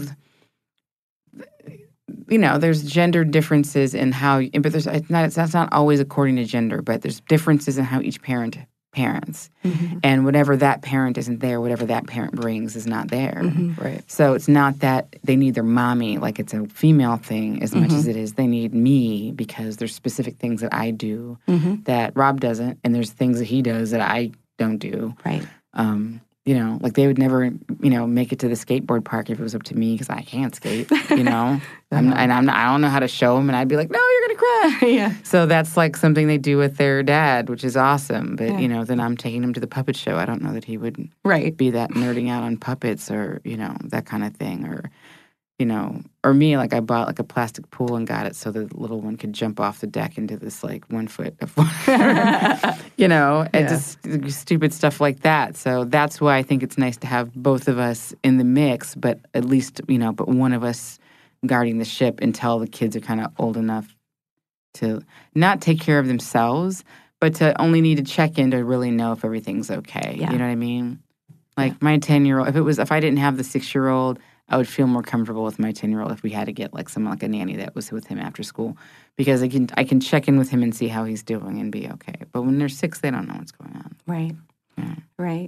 you know, there's gender differences in how, but there's it's not, it's, that's not always according to gender, but there's differences in how each parent parents. Mm-hmm. And whatever that parent isn't there, whatever that parent brings is not there. Mm-hmm. Right. So it's not that they need their mommy, like it's a female thing as much Mm-hmm. as it is they need me because there's specific things that I do Mm-hmm. that Rob doesn't, and there's things that he does that I don't do. Right. Um, you know, like they would never, you know, make it to the skateboard park if it was up to me because I can't skate. You know, I'm, and I'm not, I don't know how to show them, and I'd be like, "No, you're gonna cry." Yeah. So that's like something they do with their dad, which is awesome. But Yeah. you know, then I'm taking him to the puppet show. I don't know that he would Right. be that nerding out on puppets or you know that kind of thing, or you know, or me, like I bought like a plastic pool and got it so the little one could jump off the deck into this like one foot of water, you know, and Yeah. just stupid stuff like that. So that's why I think it's nice to have both of us in the mix, but at least, you know, but one of us guarding the ship until the kids are kind of old enough to not take care of themselves, but to only need to check in to really know if everything's okay. Yeah. You know what I mean? Like my ten-year-old, if it was, if I didn't have the six-year-old, I would feel more comfortable with my ten-year-old if we had to get like someone like a nanny that was with him after school, because I can I can check in with him and see how he's doing and be okay. But when they're six, they don't know what's going on. Right. Yeah. Right.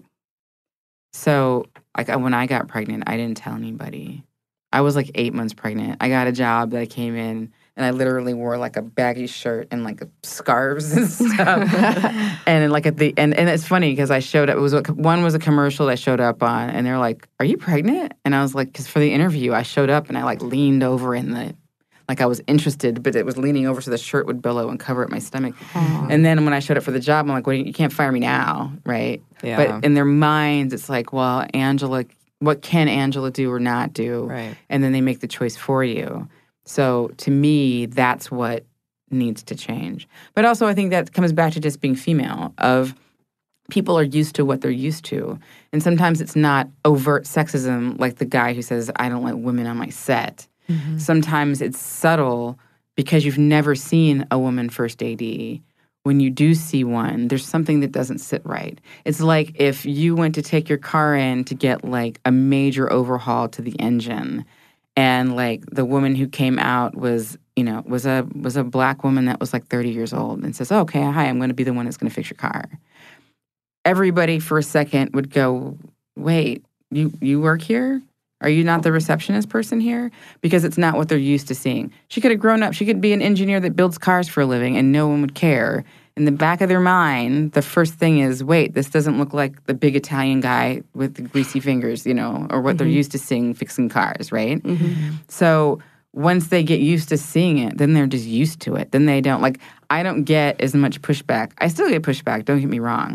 So like I- when I got pregnant, I didn't tell anybody. I was like eight months pregnant. I got a job that I came in and I literally wore like a baggy shirt and like scarves and stuff. and like at the and and it's funny because I showed up. It was a, one was a commercial I showed up on, and they're like, "Are you pregnant?" And I was like, "Because for the interview, I showed up and I like leaned over in the." Like I was interested, but it was leaning over so the shirt would billow and cover up my stomach. And then when I showed up for the job, I'm like, well, you can't fire me now, right? Yeah. But in their minds, it's like, well, Angela, what can Angela do or not do? Right. And then they make the choice for you. So to me, that's what needs to change. But also I think that comes back to just being female, of people are used to what they're used to. And sometimes it's not overt sexism like the guy who says, I don't like women on my set. Mm-hmm. Sometimes it's subtle because you've never seen a woman first A D. When you do see one, there's something that doesn't sit right. It's like if you went to take your car in to get like a major overhaul to the engine, and like the woman who came out was, you know, was a was a black woman that was like thirty years old and says, oh, okay, hi, I'm going to be the one that's going to fix your car. Everybody for a second would go, wait, you you work here? Are you not the receptionist person here? Because it's not what they're used to seeing. She could have grown up. She could be an engineer that builds cars for a living and no one would care. In the back of their mind, the first thing is, wait, this doesn't look like the big Italian guy with the greasy fingers, you know, or what mm-hmm. they're used to seeing fixing cars, right? Mm-hmm. So once they get used to seeing it, then they're just used to it. Then they don't, like, I don't get as much pushback. I still get pushback, don't get me wrong.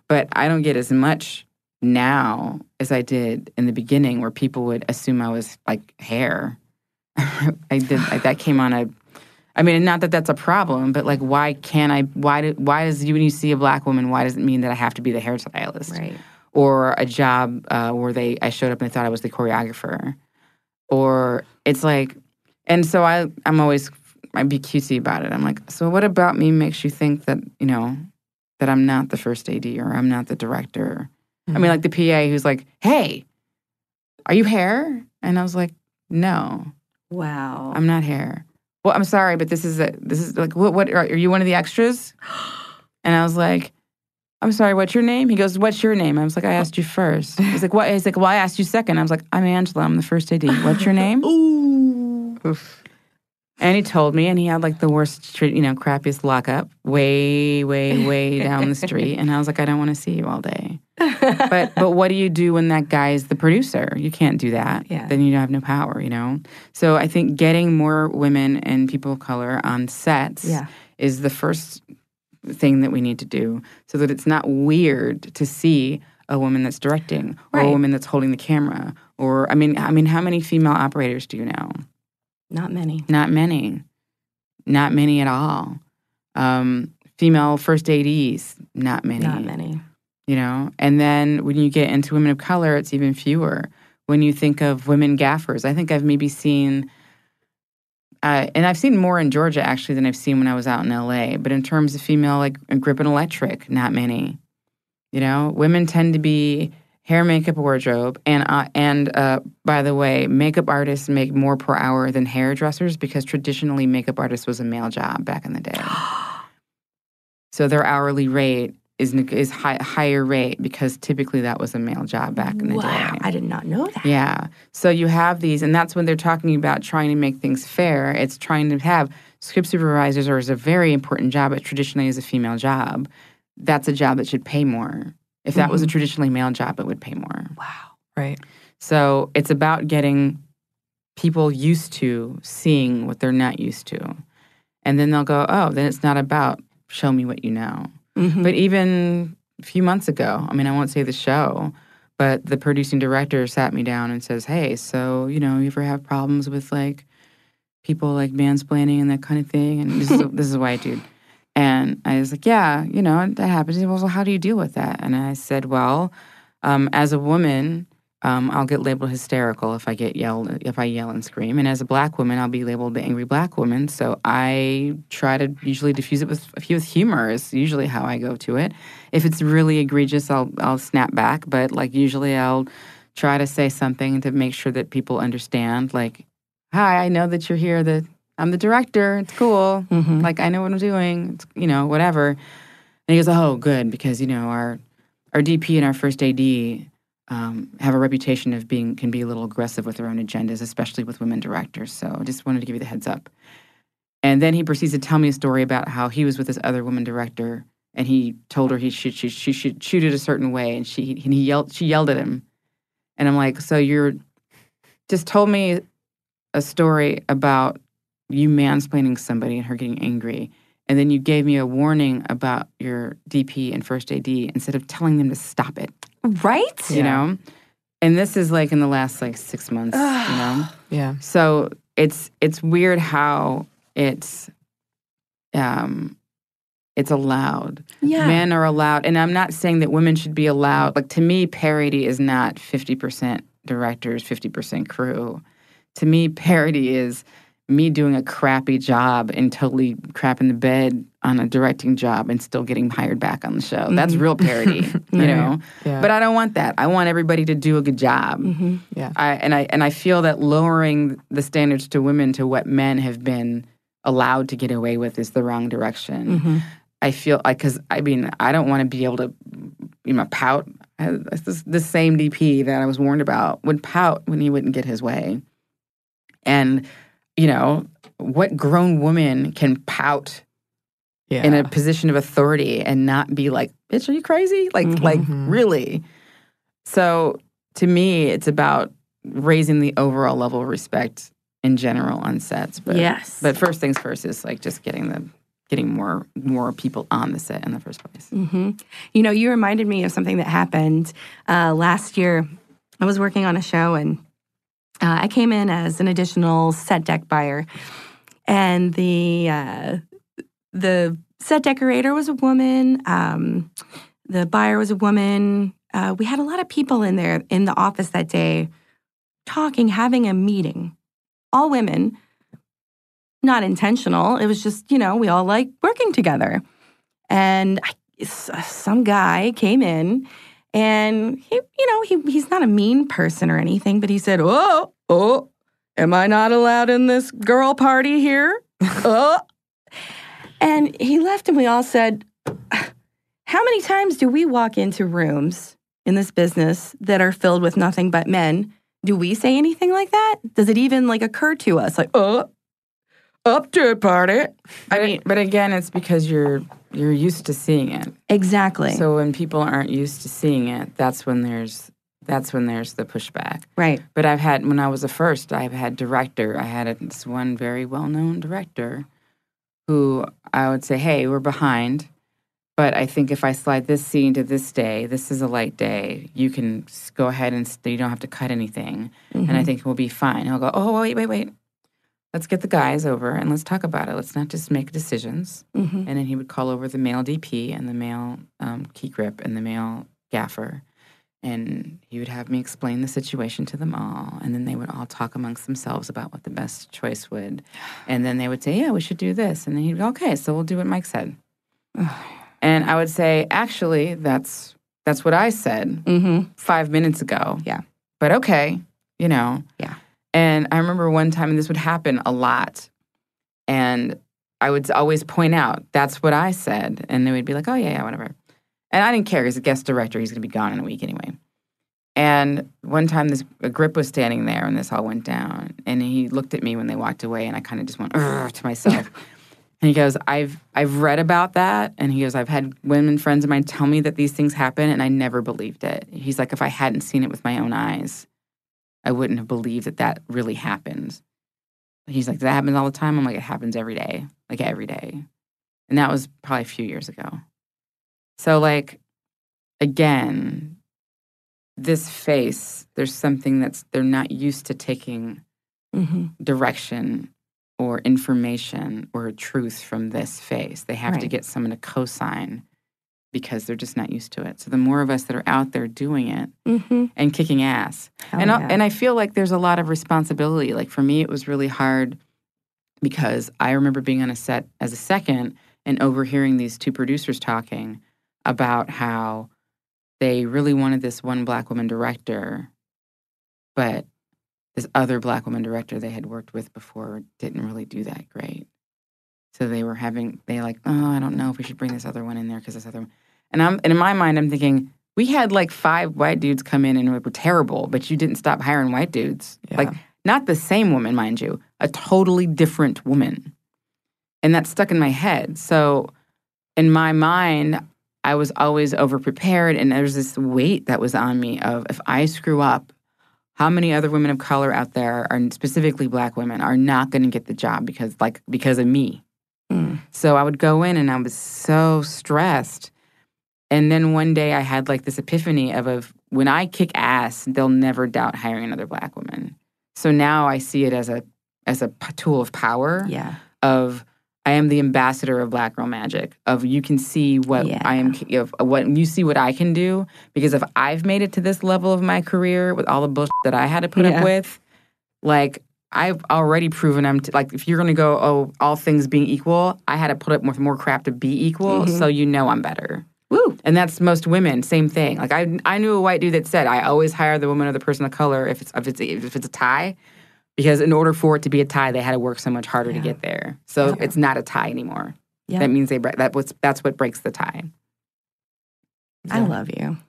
But I don't get as much now as I did in the beginning, where people would assume I was like hair. I did I, that came on a. I mean, not that that's a problem, but like, why can't I? Why do, Why does when you see a black woman, why does it mean that I have to be the hairstylist? Right. Or a job uh, where they I showed up and they thought I was the choreographer, or it's like, and so I I'm always I'd be cutesy about it. I'm like, so what about me makes you think that you know that I'm not the first A D or I'm not the director? Mm-hmm. I mean, like the P A who's like, hey, are you hair? And I was like, no. Wow. I'm not hair. Well, I'm sorry, but this is a, this is like what what are, are you one of the extras? And I was like, I'm sorry, what's your name? He goes, what's your name? I was like, I asked you first. He's like, what? He's like, well, I asked you second. I was like, I'm Angela. I'm the first A D. What's your name? Ooh. Oof. And he told me, and he had like the worst, you know, crappiest lockup way, way, way down the street. And I was like, I don't want to see you all day. But but what do you do when that guy is the producer? You can't do that. Yeah. Then you have no power, you know? So I think getting more women and people of color on sets yeah. is the first thing that we need to do, so that it's not weird to see a woman that's directing or right. a woman that's holding the camera. Or I mean, I mean, how many female operators do you know? Not many. Not many. Not many at all. Um, female first A Ds, not many. Not many. You know? And then when you get into women of color, it's even fewer. When you think of women gaffers, I think I've maybe seen, uh, and I've seen more in Georgia, actually, than I've seen when I was out in L A. But in terms of female, like, grip and electric, not many. You know? Women tend to be hair, makeup, wardrobe, and uh, and uh, by the way, makeup artists make more per hour than hairdressers because traditionally makeup artist was a male job back in the day. So their hourly rate is is high, higher rate because typically that was a male job back in the wow, day. Wow, I did not know that. Yeah. So you have these, and that's when they're talking about trying to make things fair. It's trying to have script supervisors, or is a very important job, but traditionally is a female job. That's a job that should pay more. If that mm-hmm. was a traditionally male job, it would pay more. Wow. Right. So it's about getting people used to seeing what they're not used to. And then they'll go, oh, then it's not about show me what you know. Mm-hmm. But even a few months ago, I mean, I won't say the show, but the producing director sat me down and says, hey, so, you know, you ever have problems with, like, people, like, mansplaining and that kind of thing? And this is, this is a white dude. And I was like, yeah, you know, that happens. He goes, well, how do you deal with that? And I said, well, um, as a woman, um, I'll get labeled hysterical if I get yelled, if I yell and scream. And as a black woman, I'll be labeled the angry black woman. So I try to usually diffuse it with with humor is usually how I go to it. If it's really egregious, I'll I'll snap back. But like usually, I'll try to say something to make sure that people understand. Like, hi, I know that you're here. That I'm the director. It's cool. Mm-hmm. Like, I know what I'm doing. It's, you know, whatever. And he goes, oh, good, because, you know, our our D P and our first A D um, have a reputation of being, can be a little aggressive with their own agendas, especially with women directors. So I just wanted to give you the heads up. And then he proceeds to tell me a story about how he was with this other woman director, and he told her he should, she, she should shoot it a certain way, and she and he yelled, she yelled at him. And I'm like, so you're just told me a story about you mansplaining somebody and her getting angry, and then you gave me a warning about your D P and first A D instead of telling them to stop it. Right? You yeah. know? And this is like in the last like six months, you know? Yeah. So it's it's weird how it's um it's allowed. Yeah. Men are allowed, and I'm not saying that women should be allowed. Like, to me, parity is not fifty percent directors, fifty percent crew. To me, parity is me doing a crappy job and totally crapping the bed on a directing job and still getting hired back on the show. Mm-hmm. That's real parity, you know? Yeah. But I don't want that. I want everybody to do a good job. Mm-hmm. Yeah. I, and I and I feel that lowering the standards to women to what men have been allowed to get away with is the wrong direction. Mm-hmm. I feel like, because, I mean, I don't want to be able to, you know, pout. I, this, this same D P that I was warned about would pout when he wouldn't get his way. And, you know, what grown woman can pout yeah. in a position of authority and not be like, bitch, are you crazy? Like, Mm-hmm. like really? So to me, it's about raising the overall level of respect in general on sets. But, Yes. But first things first is like just getting the getting more more people on the set in the first place. Mm-hmm. You know, you reminded me of something that happened uh, last year. I was working on a show, and uh, I came in as an additional set deck buyer, and the uh, the set decorator was a woman. Um, the buyer was a woman. Uh, we had a lot of people in there in the office that day, talking, having a meeting, all women. Not intentional. It was just, you know, we all like working together. And I, some guy came in, and he, you know, he he's not a mean person or anything, but he said, "Oh, oh, am I not allowed in this girl party here?" Oh. And he left, and we all said, "How many times do we walk into rooms in this business that are filled with nothing but men? Do we say anything like that? Does it even like occur to us? Like, oh, up to a party." I mean, but again, it's because you're you're used to seeing it. Exactly. So when people aren't used to seeing it, that's when there's that's when there's the pushback. Right. But I've had when I was the first, I've had director. I had a, this one very well-known director who I would say, "Hey, we're behind, but I think if I slide this scene to this day, this is a light day. You can go ahead and st- you don't have to cut anything, mm-hmm. and I think we'll be fine." He'll go, "Oh, wait, wait, wait. Let's get the guys over and let's talk about it. Let's not just make decisions." Mm-hmm. And then he would call over the male D P and the male um, key grip and the male gaffer. And he would have me explain the situation to them all. And then they would all talk amongst themselves about what the best choice would. And then they would say, "Yeah, we should do this." And then he'd go, "Okay, so we'll do what Mike said." And I would say, "Actually, that's that's what I said mm-hmm. five minutes ago." Yeah. But okay, you know. Yeah. And I remember one time, and this would happen a lot, and I would always point out, "That's what I said." And they would be like, "Oh, yeah, yeah, whatever." And I didn't care. He's a guest director. He's going to be gone in a week anyway. And one time, this a grip was standing there, and this all went down. And he looked at me when they walked away, and I kind of just went, "Ugh," to myself. And he goes, I've I've read about that. And he goes, "I've had women friends of mine tell me that these things happen, and I never believed it." He's like, "If I hadn't seen it with my own eyes, I wouldn't have believed that that really happened." He's like, "Does that happen all the time?" I'm like, "It happens every day, like every day." And that was probably a few years ago. So, like, again, this face, there's something that's, they're not used to taking mm-hmm. direction or information or truth from this face. They have right. to get someone to co-sign because they're just not used to it. So the more of us that are out there doing it mm-hmm. and kicking ass. Oh, and, yeah. and I feel like there's a lot of responsibility. Like for me, it was really hard because I remember being on a set as a second and overhearing these two producers talking about how they really wanted this one black woman director, but this other black woman director they had worked with before didn't really do that great. So they were having, they like, "Oh, I don't know if we should bring this other one in there because this other one." And I'm, and in my mind, I'm thinking, we had like five white dudes come in and were terrible, but you didn't stop hiring white dudes. Yeah. Like, not the same woman, mind you, a totally different woman. And that stuck in my head. So in my mind, I was always over-prepared, and there's this weight that was on me of, if I screw up, how many other women of color out there, are specifically black women, are not going to get the job because, like, because of me. Mm. So I would go in, and I was so stressed. And then one day I had, like, this epiphany of, of when I kick ass, they'll never doubt hiring another black woman. So now I see it as a as a p- tool of power. Yeah. Of I am the ambassador of Black Girl Magic. Of you can see what yeah. I am. Of what you see what I can do, because if I've made it to this level of my career with all the bullshit that I had to put yeah. up with, like I've already proven I'm t- like if you're gonna go, oh, all things being equal, I had to put up with more crap to be equal. Mm-hmm. So you know I'm better. Woo. And that's most women, same thing. Like I, I knew a white dude that said, "I always hire the woman or the person of color if it's if it's if it's a tie, because in order for it to be a tie, they had to work so much harder yeah. to get there. So yeah. it's not a tie anymore. Yeah. That means they that was that's what breaks the tie." So. I love you.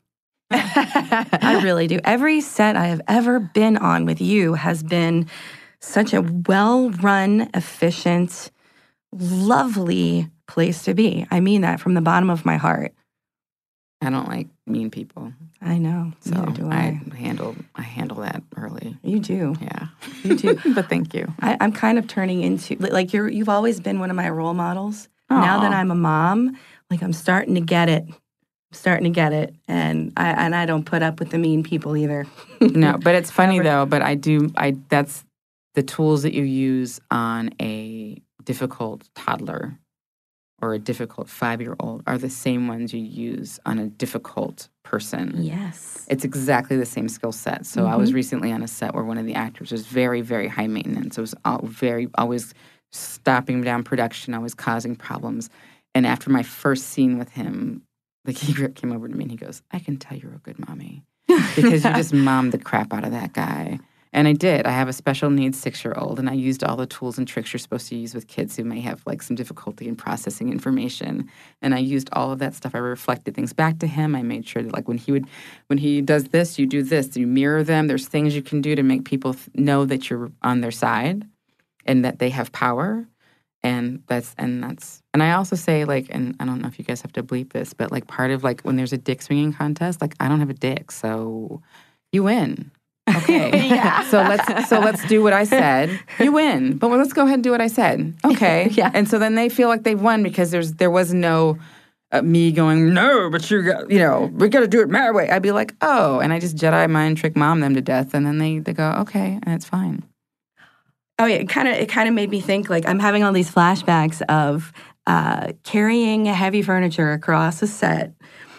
I really do. Every set I have ever been on with you has been such a well-run, efficient, lovely place to be. I mean that from the bottom of my heart. I don't like mean people. I know. So Neither do I. I handle I handle that early. You do. Yeah. You do. But thank you. I, I'm kind of turning into like you're you've always been one of my role models. Now that I'm a mom, like I'm starting to get it. I'm starting to get it. And I and I don't put up with the mean people either. No, but it's funny though, but I do I that's the tools that you use on a difficult toddler or a difficult five-year-old are the same ones you use on a difficult person. Yes. It's exactly the same skill set. So Mm-hmm. I was recently on a set where one of the actors was very, very high maintenance. It was all very, always stopping down production, always causing problems. And after my first scene with him, like he came over to me and he goes, I can tell you're a good mommy because you just mommed the crap out of that guy. And I did. I have a special needs six-year-old, and I used all the tools and tricks you're supposed to use with kids who may have, like, some difficulty in processing information. And I used all of that stuff. I reflected things back to him. I made sure that, like, when he would, when he does this, you do this. You mirror them. There's things you can do to make people th- know that you're on their side and that they have power. And that's, and that's, and I also say, like, and I don't know if you guys have to bleep this, but, like, part of, like, when there's a dick swinging contest, like, I don't have a dick, so you win. Okay. Yeah. So let's so let's do what I said. You win. But let's go ahead and do what I said. Okay. Yeah. And so then they feel like they've won because there's there was no uh, me going, no, but you got, you know, we got to do it my way. I'd be like, oh, and I just Jedi mind trick mom them to death, and then they, they go, okay, and it's fine. Oh yeah, it kind of it kind of made me think, like, I'm having all these flashbacks of uh, carrying heavy furniture across a set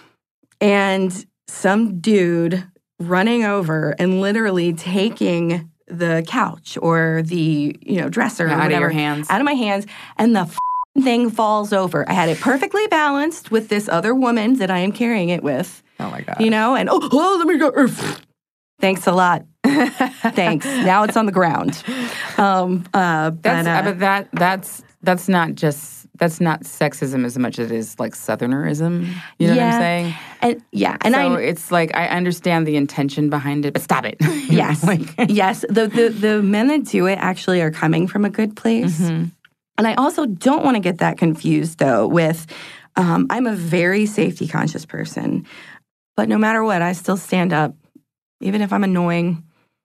and some dude running over and literally taking the couch or the, you know, dresser Yeah, or out of whatever your hands. out of my hands, and the f- thing falls over. I had it perfectly balanced with this other woman that I am carrying it with. Oh my God. You know, and oh, oh let me go. Thanks a lot. Thanks. Now it's on the ground. Um, uh, but, That's uh, but that that's that's not just that's not sexism as much as it is like Southernerism. You know yeah. what I'm saying? And yeah, and so I it's like I understand the intention behind it, but stop it. You know, yes, like- yes. The, the the men that do it actually are coming from a good place. Mm-hmm. And I also don't want to get that confused though with um, I'm a very safety conscious person, but no matter what, I still stand up, even if I'm annoying.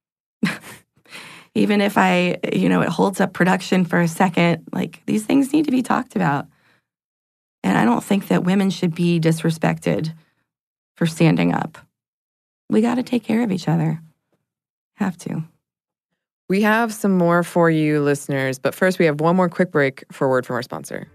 Even if I, you know, it holds up production for a second, like these things need to be talked about. And I don't think that women should be disrespected for standing up. We got to take care of each other. Have to. We have some more for you, listeners, but first we have one more quick break for a word from our sponsor.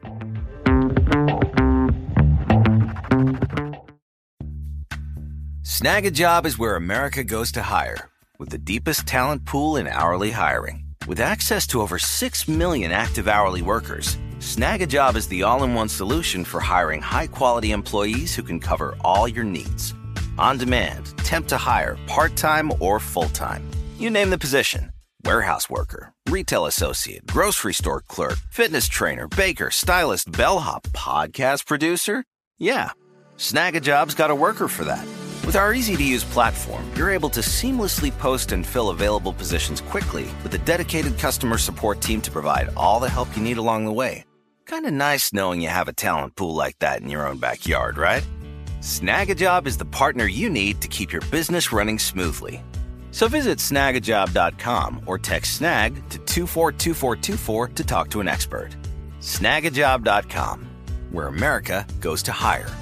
Snag a Job is where America goes to hire, with the deepest talent pool in hourly hiring. With access to over six million active hourly workers, Snag a Job is the all-in-one solution for hiring high-quality employees who can cover all your needs. On demand, temp to hire, part-time or full-time. You name the position. Warehouse worker, retail associate, grocery store clerk, fitness trainer, baker, stylist, bellhop, podcast producer. Yeah, Snag a Job's got a worker for that. With our easy-to-use platform, you're able to seamlessly post and fill available positions quickly with a dedicated customer support team to provide all the help you need along the way. Kind of nice knowing you have a talent pool like that in your own backyard, right? Snag a Job is the partner you need to keep your business running smoothly. So visit snag a job dot com or text SNAG to two four two four two four to talk to an expert. snag a job dot com, where America goes to hire.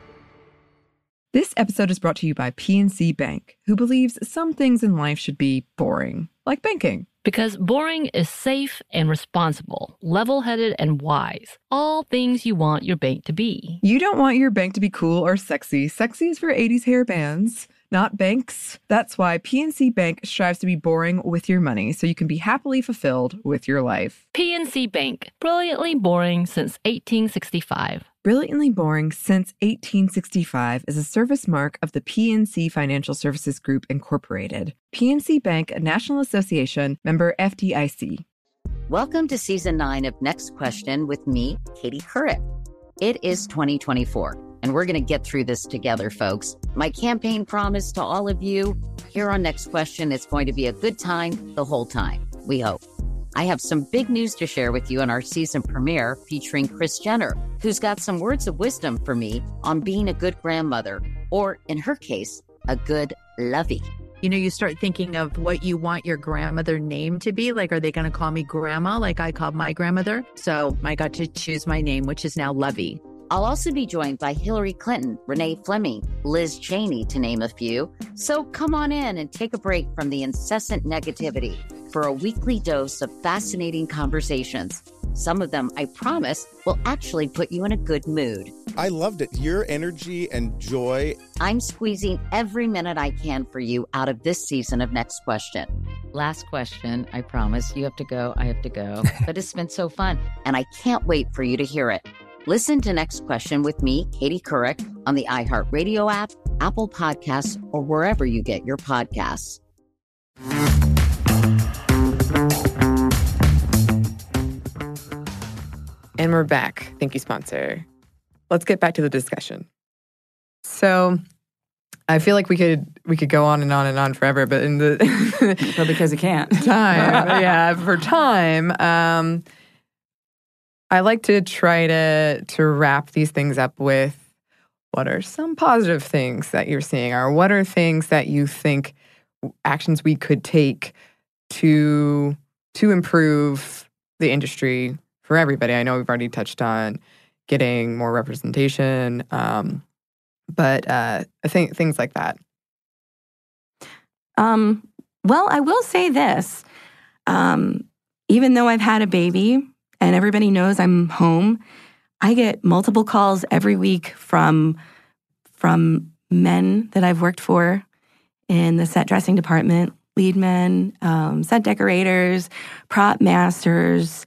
This episode is brought to you by P N C Bank, who believes some things in life should be boring, like banking. Because boring is safe and responsible, level-headed and wise. All things you want your bank to be. You don't want your bank to be cool or sexy. Sexy is for eighties hair bands, not banks. That's why P N C Bank strives to be boring with your money so you can be happily fulfilled with your life. P N C Bank, brilliantly boring since eighteen sixty-five. Brilliantly Boring Since eighteen sixty-five is a service mark of the P N C Financial Services Group, Incorporated. P N C Bank, a National Association, member F D I C. Welcome to Season nine of Next Question with me, Katie Couric. It is twenty twenty-four, and we're going to get through this together, folks. My campaign promise to all of you, here on Next Question, it's going to be a good time the whole time, we hope. I have some big news to share with you in our season premiere featuring Kris Jenner, who's got some words of wisdom for me on being a good grandmother, or in her case, a good lovey. you know, you start thinking of what you want your grandmother name to be. Like, are they going to call me grandma like I called my grandmother? So I got to choose my name, which is now Lovey. I'll also be joined by Hillary Clinton, Renee Fleming, Liz Cheney, to name a few. So come on in and take a break from the incessant negativity for a weekly dose of fascinating conversations. Some of them, I promise, will actually put you in a good mood. I loved it. Your energy and joy. I'm squeezing every minute I can for you out of this season of Next Question. Last question, I promise. You have to go, I have to go. But it's been so fun, and I can't wait for you to hear it. Listen to Next Question with me, Katie Couric, on the iHeartRadio app, Apple Podcasts, or wherever you get your podcasts. And we're back. Thank you, sponsor. Let's get back to the discussion. So I feel like we could we could go on and on and on forever, but in the well, because it can't. time, yeah, for time, um, I like to try to to wrap these things up with what are some positive things that you're seeing, or what are things that you think actions we could take to to improve the industry for everybody. I know we've already touched on getting more representation, um, but uh, I think things like that. Um, well, I will say this. Um, even though I've had a baby and everybody knows I'm home, I get multiple calls every week from from men that I've worked for in the set dressing department, lead men, um, set decorators, prop masters,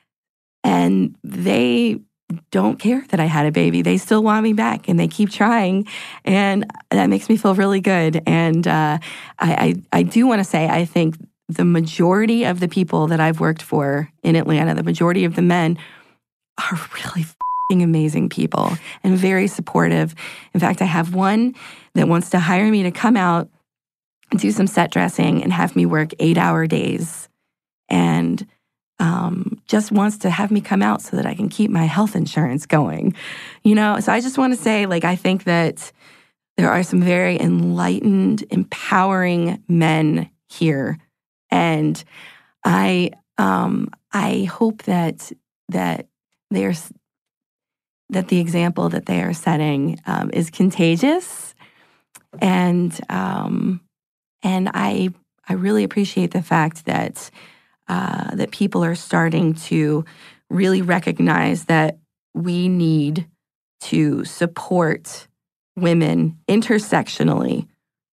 and they don't care that I had a baby. They still want me back, and they keep trying, and that makes me feel really good. And uh, I, I, I do want to say, I think the majority of the people that I've worked for in Atlanta, the majority of the men, are really f***ing amazing people and very supportive. In fact, I have one that wants to hire me to come out and do some set dressing and have me work eight-hour days, and Um, just wants to have me come out so that I can keep my health insurance going. You know, so I just want to say, like, I think that there are some very enlightened, empowering men here. And I um, I hope that that they're that the example that they are setting um, is contagious. And um, and I I really appreciate the fact that Uh, that people are starting to really recognize that we need to support women intersectionally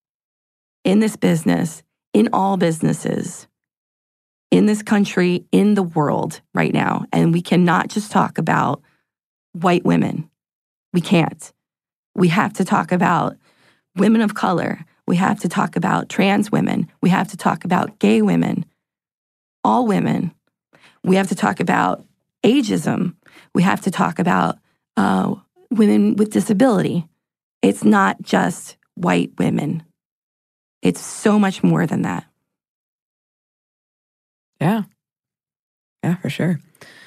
in this business, in all businesses, in this country, in the world right now. And we cannot just talk about white women. We can't. We have to talk about women of color. We have to talk about trans women. We have to talk about gay women. All women. We have to talk about ageism. We have to talk about uh, women with disability. It's not just white women. It's so much more than that. Yeah. Yeah, for sure.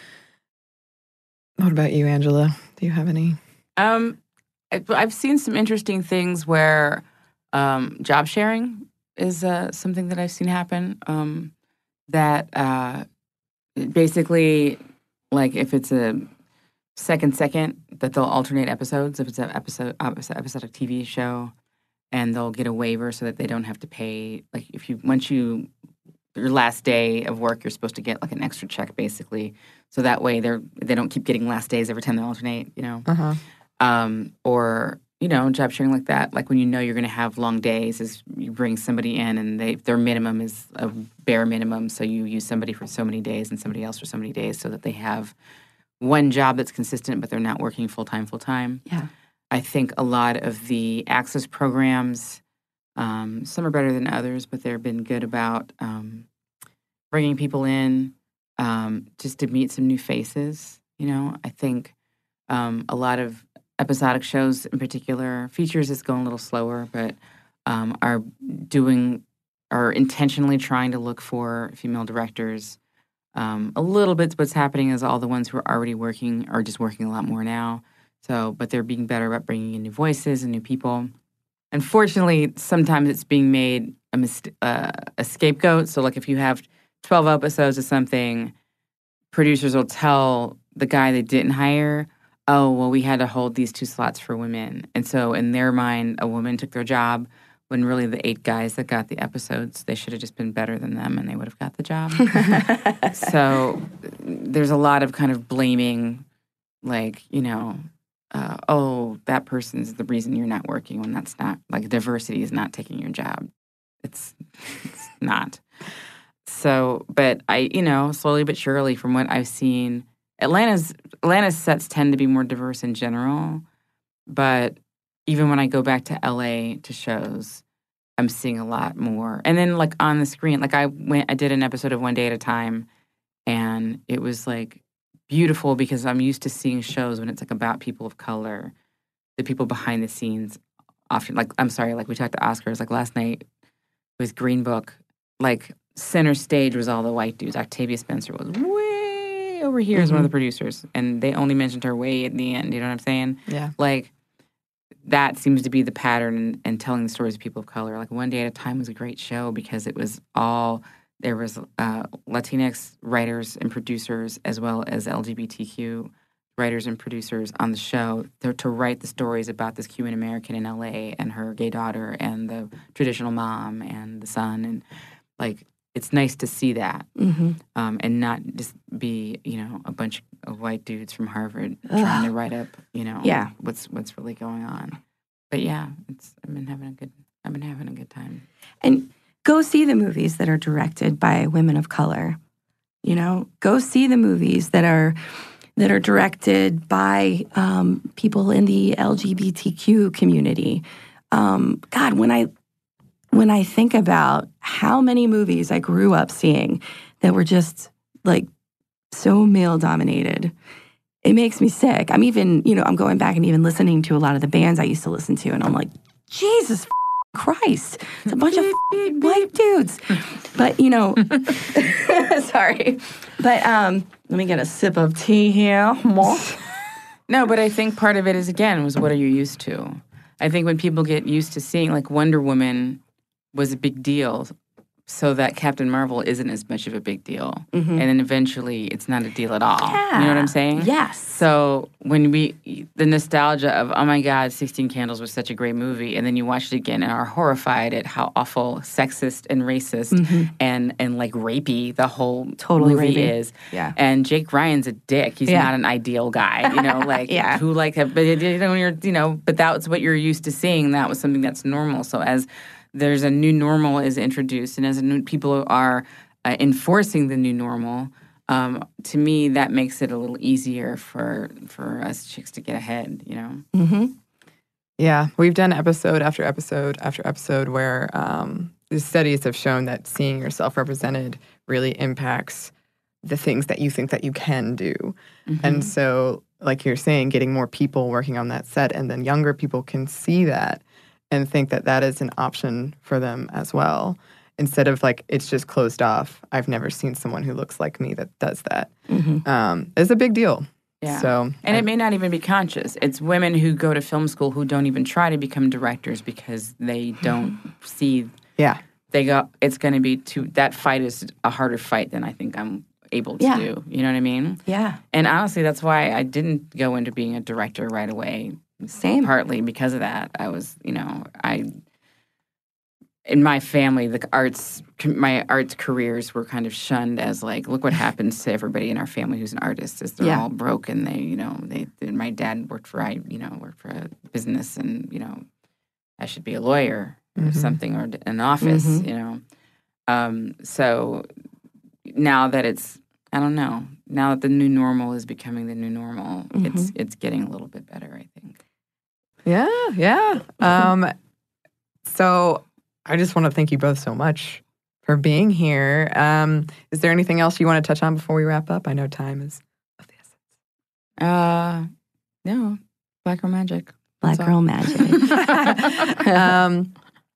What about you, Angela? Do you have any? Um, I've seen some interesting things where um, job sharing is uh, something that I've seen happen. Um, that uh, basically, like if it's a second second, that they'll alternate episodes. If it's an episode, episodic T V show, and they'll get a waiver so that they don't have to pay. Like if you, once you, your last day of work, you're supposed to get like an extra check basically. So that way they're, they don't keep getting last days every time they alternate, you know. Uh-huh. Um, or, you know, job sharing like that. Like when you know you're going to have long days, is you bring somebody in and they their minimum is a bare minimum. So you use somebody for so many days and somebody else for so many days so that they have one job that's consistent, but they're not working full-time, full-time. Yeah. I think a lot of the access programs, um, some are better than others, but they've been good about um, bringing people in um, just to meet some new faces. You know, I think um, a lot of episodic shows in particular, features is going a little slower, but um, are doing, are intentionally trying to look for female directors. Um, a little bit what's happening is all the ones who are already working are just working a lot more now. So, but they're being better about bringing in new voices and new people. Unfortunately, sometimes it's being made a, mist- uh, a scapegoat. So, like, if you have twelve episodes of something, producers will tell the guy they didn't hire, oh, well, we had to hold these two slots for women. And so, in their mind, a woman took their job when really the eight guys that got the episodes, they should have just been better than them and they would have got the job. So, there's a lot of kind of blaming, like, you know, uh, oh, that person's the reason you're not working when that's not, like, diversity is not taking your job. It's, it's not. So, but I, you know, slowly but surely from what I've seen, Atlanta's, Atlanta's sets tend to be more diverse in general. But even when I go back to L A to shows, I'm seeing a lot more. And then, like, on the screen, like, I went, I did an episode of One Day at a Time, and it was, like, beautiful because I'm used to seeing shows when it's, like, about people of color, the people behind the scenes often, like, I'm sorry, like, we talked to Oscars, like, last night with Green Book, like, center stage was all the white dudes. Octavia Spencer was way over here mm-hmm. as one of the producers, and they only mentioned her way at the end, you know what I'm saying? Yeah. Like, that seems to be the pattern in, in telling the stories of people of color. Like, One Day at a Time was a great show because it was all, there was uh, Latinx writers and producers as well as L G B T Q writers and producers on the show to, to write the stories about this Cuban American in L A and her gay daughter and the traditional mom and the son. And, like, it's nice to see that mm-hmm. um, and not just be, you know, a bunch of white dudes from Harvard Ugh. trying to write up, you know, yeah. what's what's really going on. But yeah, it's I've been having a good I've been having a good time. And go see the movies that are directed by women of color. You know, go see the movies that are that are directed by um, people in the L G B T Q community. Um, God, when I when I think about how many movies I grew up seeing that were just like so male dominated, it makes me sick. I'm even, you know, I'm going back and even listening to a lot of the bands I used to listen to, and I'm like, Jesus Christ, it's a bunch of white dudes. But, you know, sorry. But um, let me get a sip of tea here. No, but I think part of it is, again, was what are you used to? I think when people get used to seeing, like, Wonder Woman was a big deal, so that Captain Marvel isn't as much of a big deal. Mm-hmm. And then eventually it's not a deal at all. Yeah. You know what I'm saying? Yes. So when we, the nostalgia of, oh my God, sixteen Candles was such a great movie, and then you watch it again and are horrified at how awful, sexist, and racist, mm-hmm. and, and like rapey the whole totally movie rapey. is. Yeah. And Jake Ryan's a dick. He's yeah. not an ideal guy, you know, like, yeah. who like, but you know, you're, you know, but that's what you're used to seeing. That was something that's normal. So as there's a new normal is introduced, and as a new, people are uh, enforcing the new normal, um, to me, that makes it a little easier for for us chicks to get ahead, you know? Mm-hmm. Yeah, we've done episode after episode after episode where um, the studies have shown that seeing yourself represented really impacts the things that you think that you can do. Mm-hmm. And so, like you're saying, getting more people working on that set, and then younger people can see that and think that that is an option for them as well. Instead of, like, it's just closed off. I've never seen someone who looks like me that does that. Mm-hmm. Um, it's a big deal. Yeah. So, and I, it may not even be conscious. It's women who go to film school who don't even try to become directors because they don't see. Yeah. They go, it's going to be too, that fight is a harder fight than I think I'm able to yeah. do. You know what I mean? Yeah. And honestly, that's why I didn't go into being a director right away. Same. Partly because of that. I was, you know, I, in my family, the arts, my arts careers were kind of shunned as like, look what happens to everybody in our family who's an artist is they're yeah. all broke and they, you know, they, my dad worked for, I, you know, worked for a business and, you know, I should be a lawyer or mm-hmm. something or an office, mm-hmm. you know. Um, so now that it's, I don't know, now that the new normal is becoming the new normal, mm-hmm. it's it's getting a little bit better, I think. Yeah, yeah. Um, so I just want to thank you both so much for being here. Um, is there anything else you want to touch on before we wrap up? I know time is of the essence. Uh, no, Black Girl Magic. Black That's Girl all. Magic. um,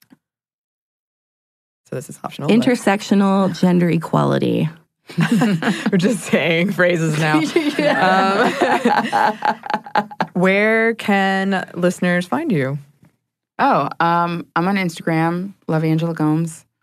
so this is optional. Intersectional but... gender equality. We're just saying phrases now. um, where can listeners find you? Oh, um, I'm on Instagram, Love Angela Gomes.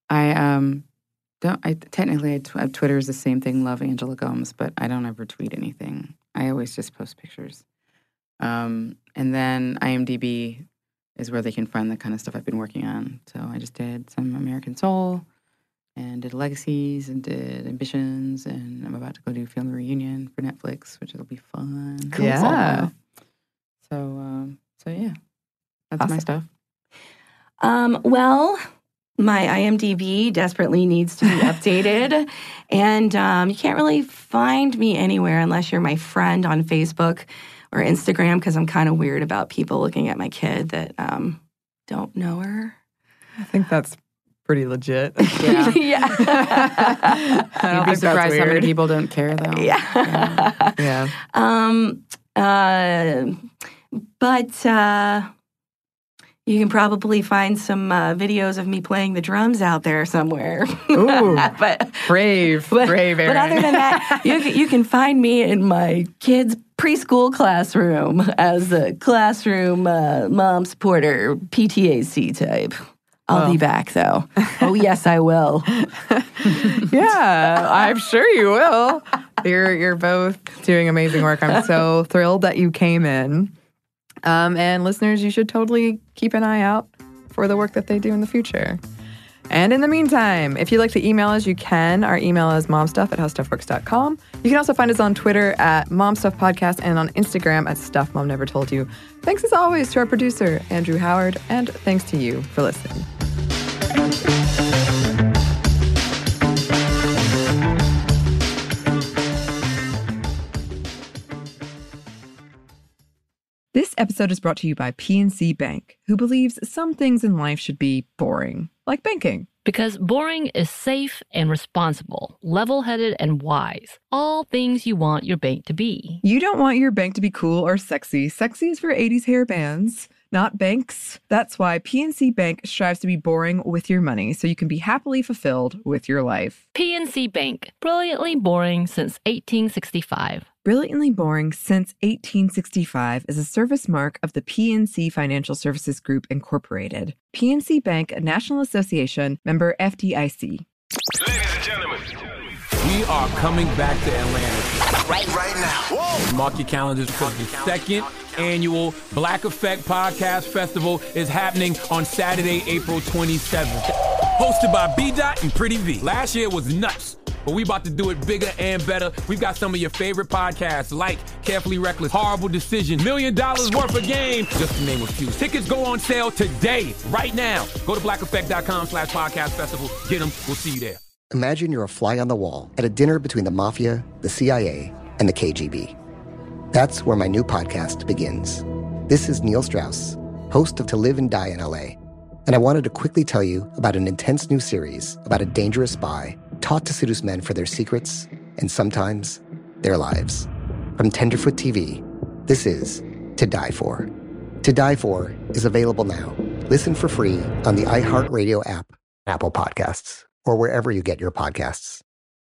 I um don't. I technically I tw- Twitter is the same thing. Love Angela Gomes, but I don't ever tweet anything. I always just post pictures. Um, and then IMDb is where they can find the kind of stuff I've been working on. So I just did some American Soul, and did Legacies, and did Ambitions, and I'm about to go do Film the Reunion for Netflix, which will be fun. Cool. Yeah. So, um, so yeah, that's awesome. My stuff. Um, well, my IMDb desperately needs to be updated, and um, you can't really find me anywhere unless you're my friend on Facebook or Instagram, because I'm kind of weird about people looking at my kid that um, don't know her. I think that's pretty legit. Yeah. yeah. You'd be surprised how many people don't care, though. Yeah. Yeah. yeah. Um, uh, but uh, you can probably find some uh, videos of me playing the drums out there somewhere. Ooh, but brave, but, brave Erin. But other than that, you can, you can find me in my kids' preschool classroom as a classroom uh, mom supporter, P T A C type. I'll oh. be back, though. Oh, yes, I will. Yeah, I'm sure you will. You're you're both doing amazing work. I'm so thrilled that you came in. Um, and listeners, you should totally keep an eye out for the work that they do in the future. And in the meantime, if you'd like to email us, you can. Our email is momstuff at howstuffworks dot com. You can also find us on Twitter at momstuffpodcast and on Instagram at Stuff Mom Never Told You. Thanks as always to our producer, Andrew Howard, and thanks to you for listening. This episode is brought to you by P N C Bank, who believes some things in life should be boring, like banking. Because boring is safe and responsible, level-headed and wise. All things you want your bank to be. You don't want your bank to be cool or sexy. Sexy is for eighties hair bands, not banks. That's why P N C Bank strives to be boring with your money, so you can be happily fulfilled with your life. P N C Bank, brilliantly boring since eighteen sixty-five. Brilliantly Boring Since eighteen sixty-five is a service mark of the P N C Financial Services Group, Incorporated. P N C Bank, a National Association, member F D I C. Ladies and gentlemen, we are coming back to Atlanta. Right, right now. Whoa. Mark your calendars for the second annual Black Effect Podcast Festival is happening on Saturday, April twenty-seventh. Hosted by B Dot and Pretty V. Last year was nuts, but we about to do it bigger and better. We've got some of your favorite podcasts like Carefully Reckless, Horrible Decision, Million Dollars Worth of Game, just to name a few. Tickets go on sale today, right now. Go to black effect dot com slash podcast festival. Get them. We'll see you there. Imagine you're a fly on the wall at a dinner between the mafia, the C I A, and the K G B. That's where my new podcast begins. This is Neil Strauss, host of To Live and Die in L A, and I wanted to quickly tell you about an intense new series about a dangerous spy taught to seduce men for their secrets and sometimes their lives. From Tenderfoot T V, this is To Die For. To Die For is available now. Listen for free on the iHeartRadio app, Apple Podcasts, or wherever you get your podcasts.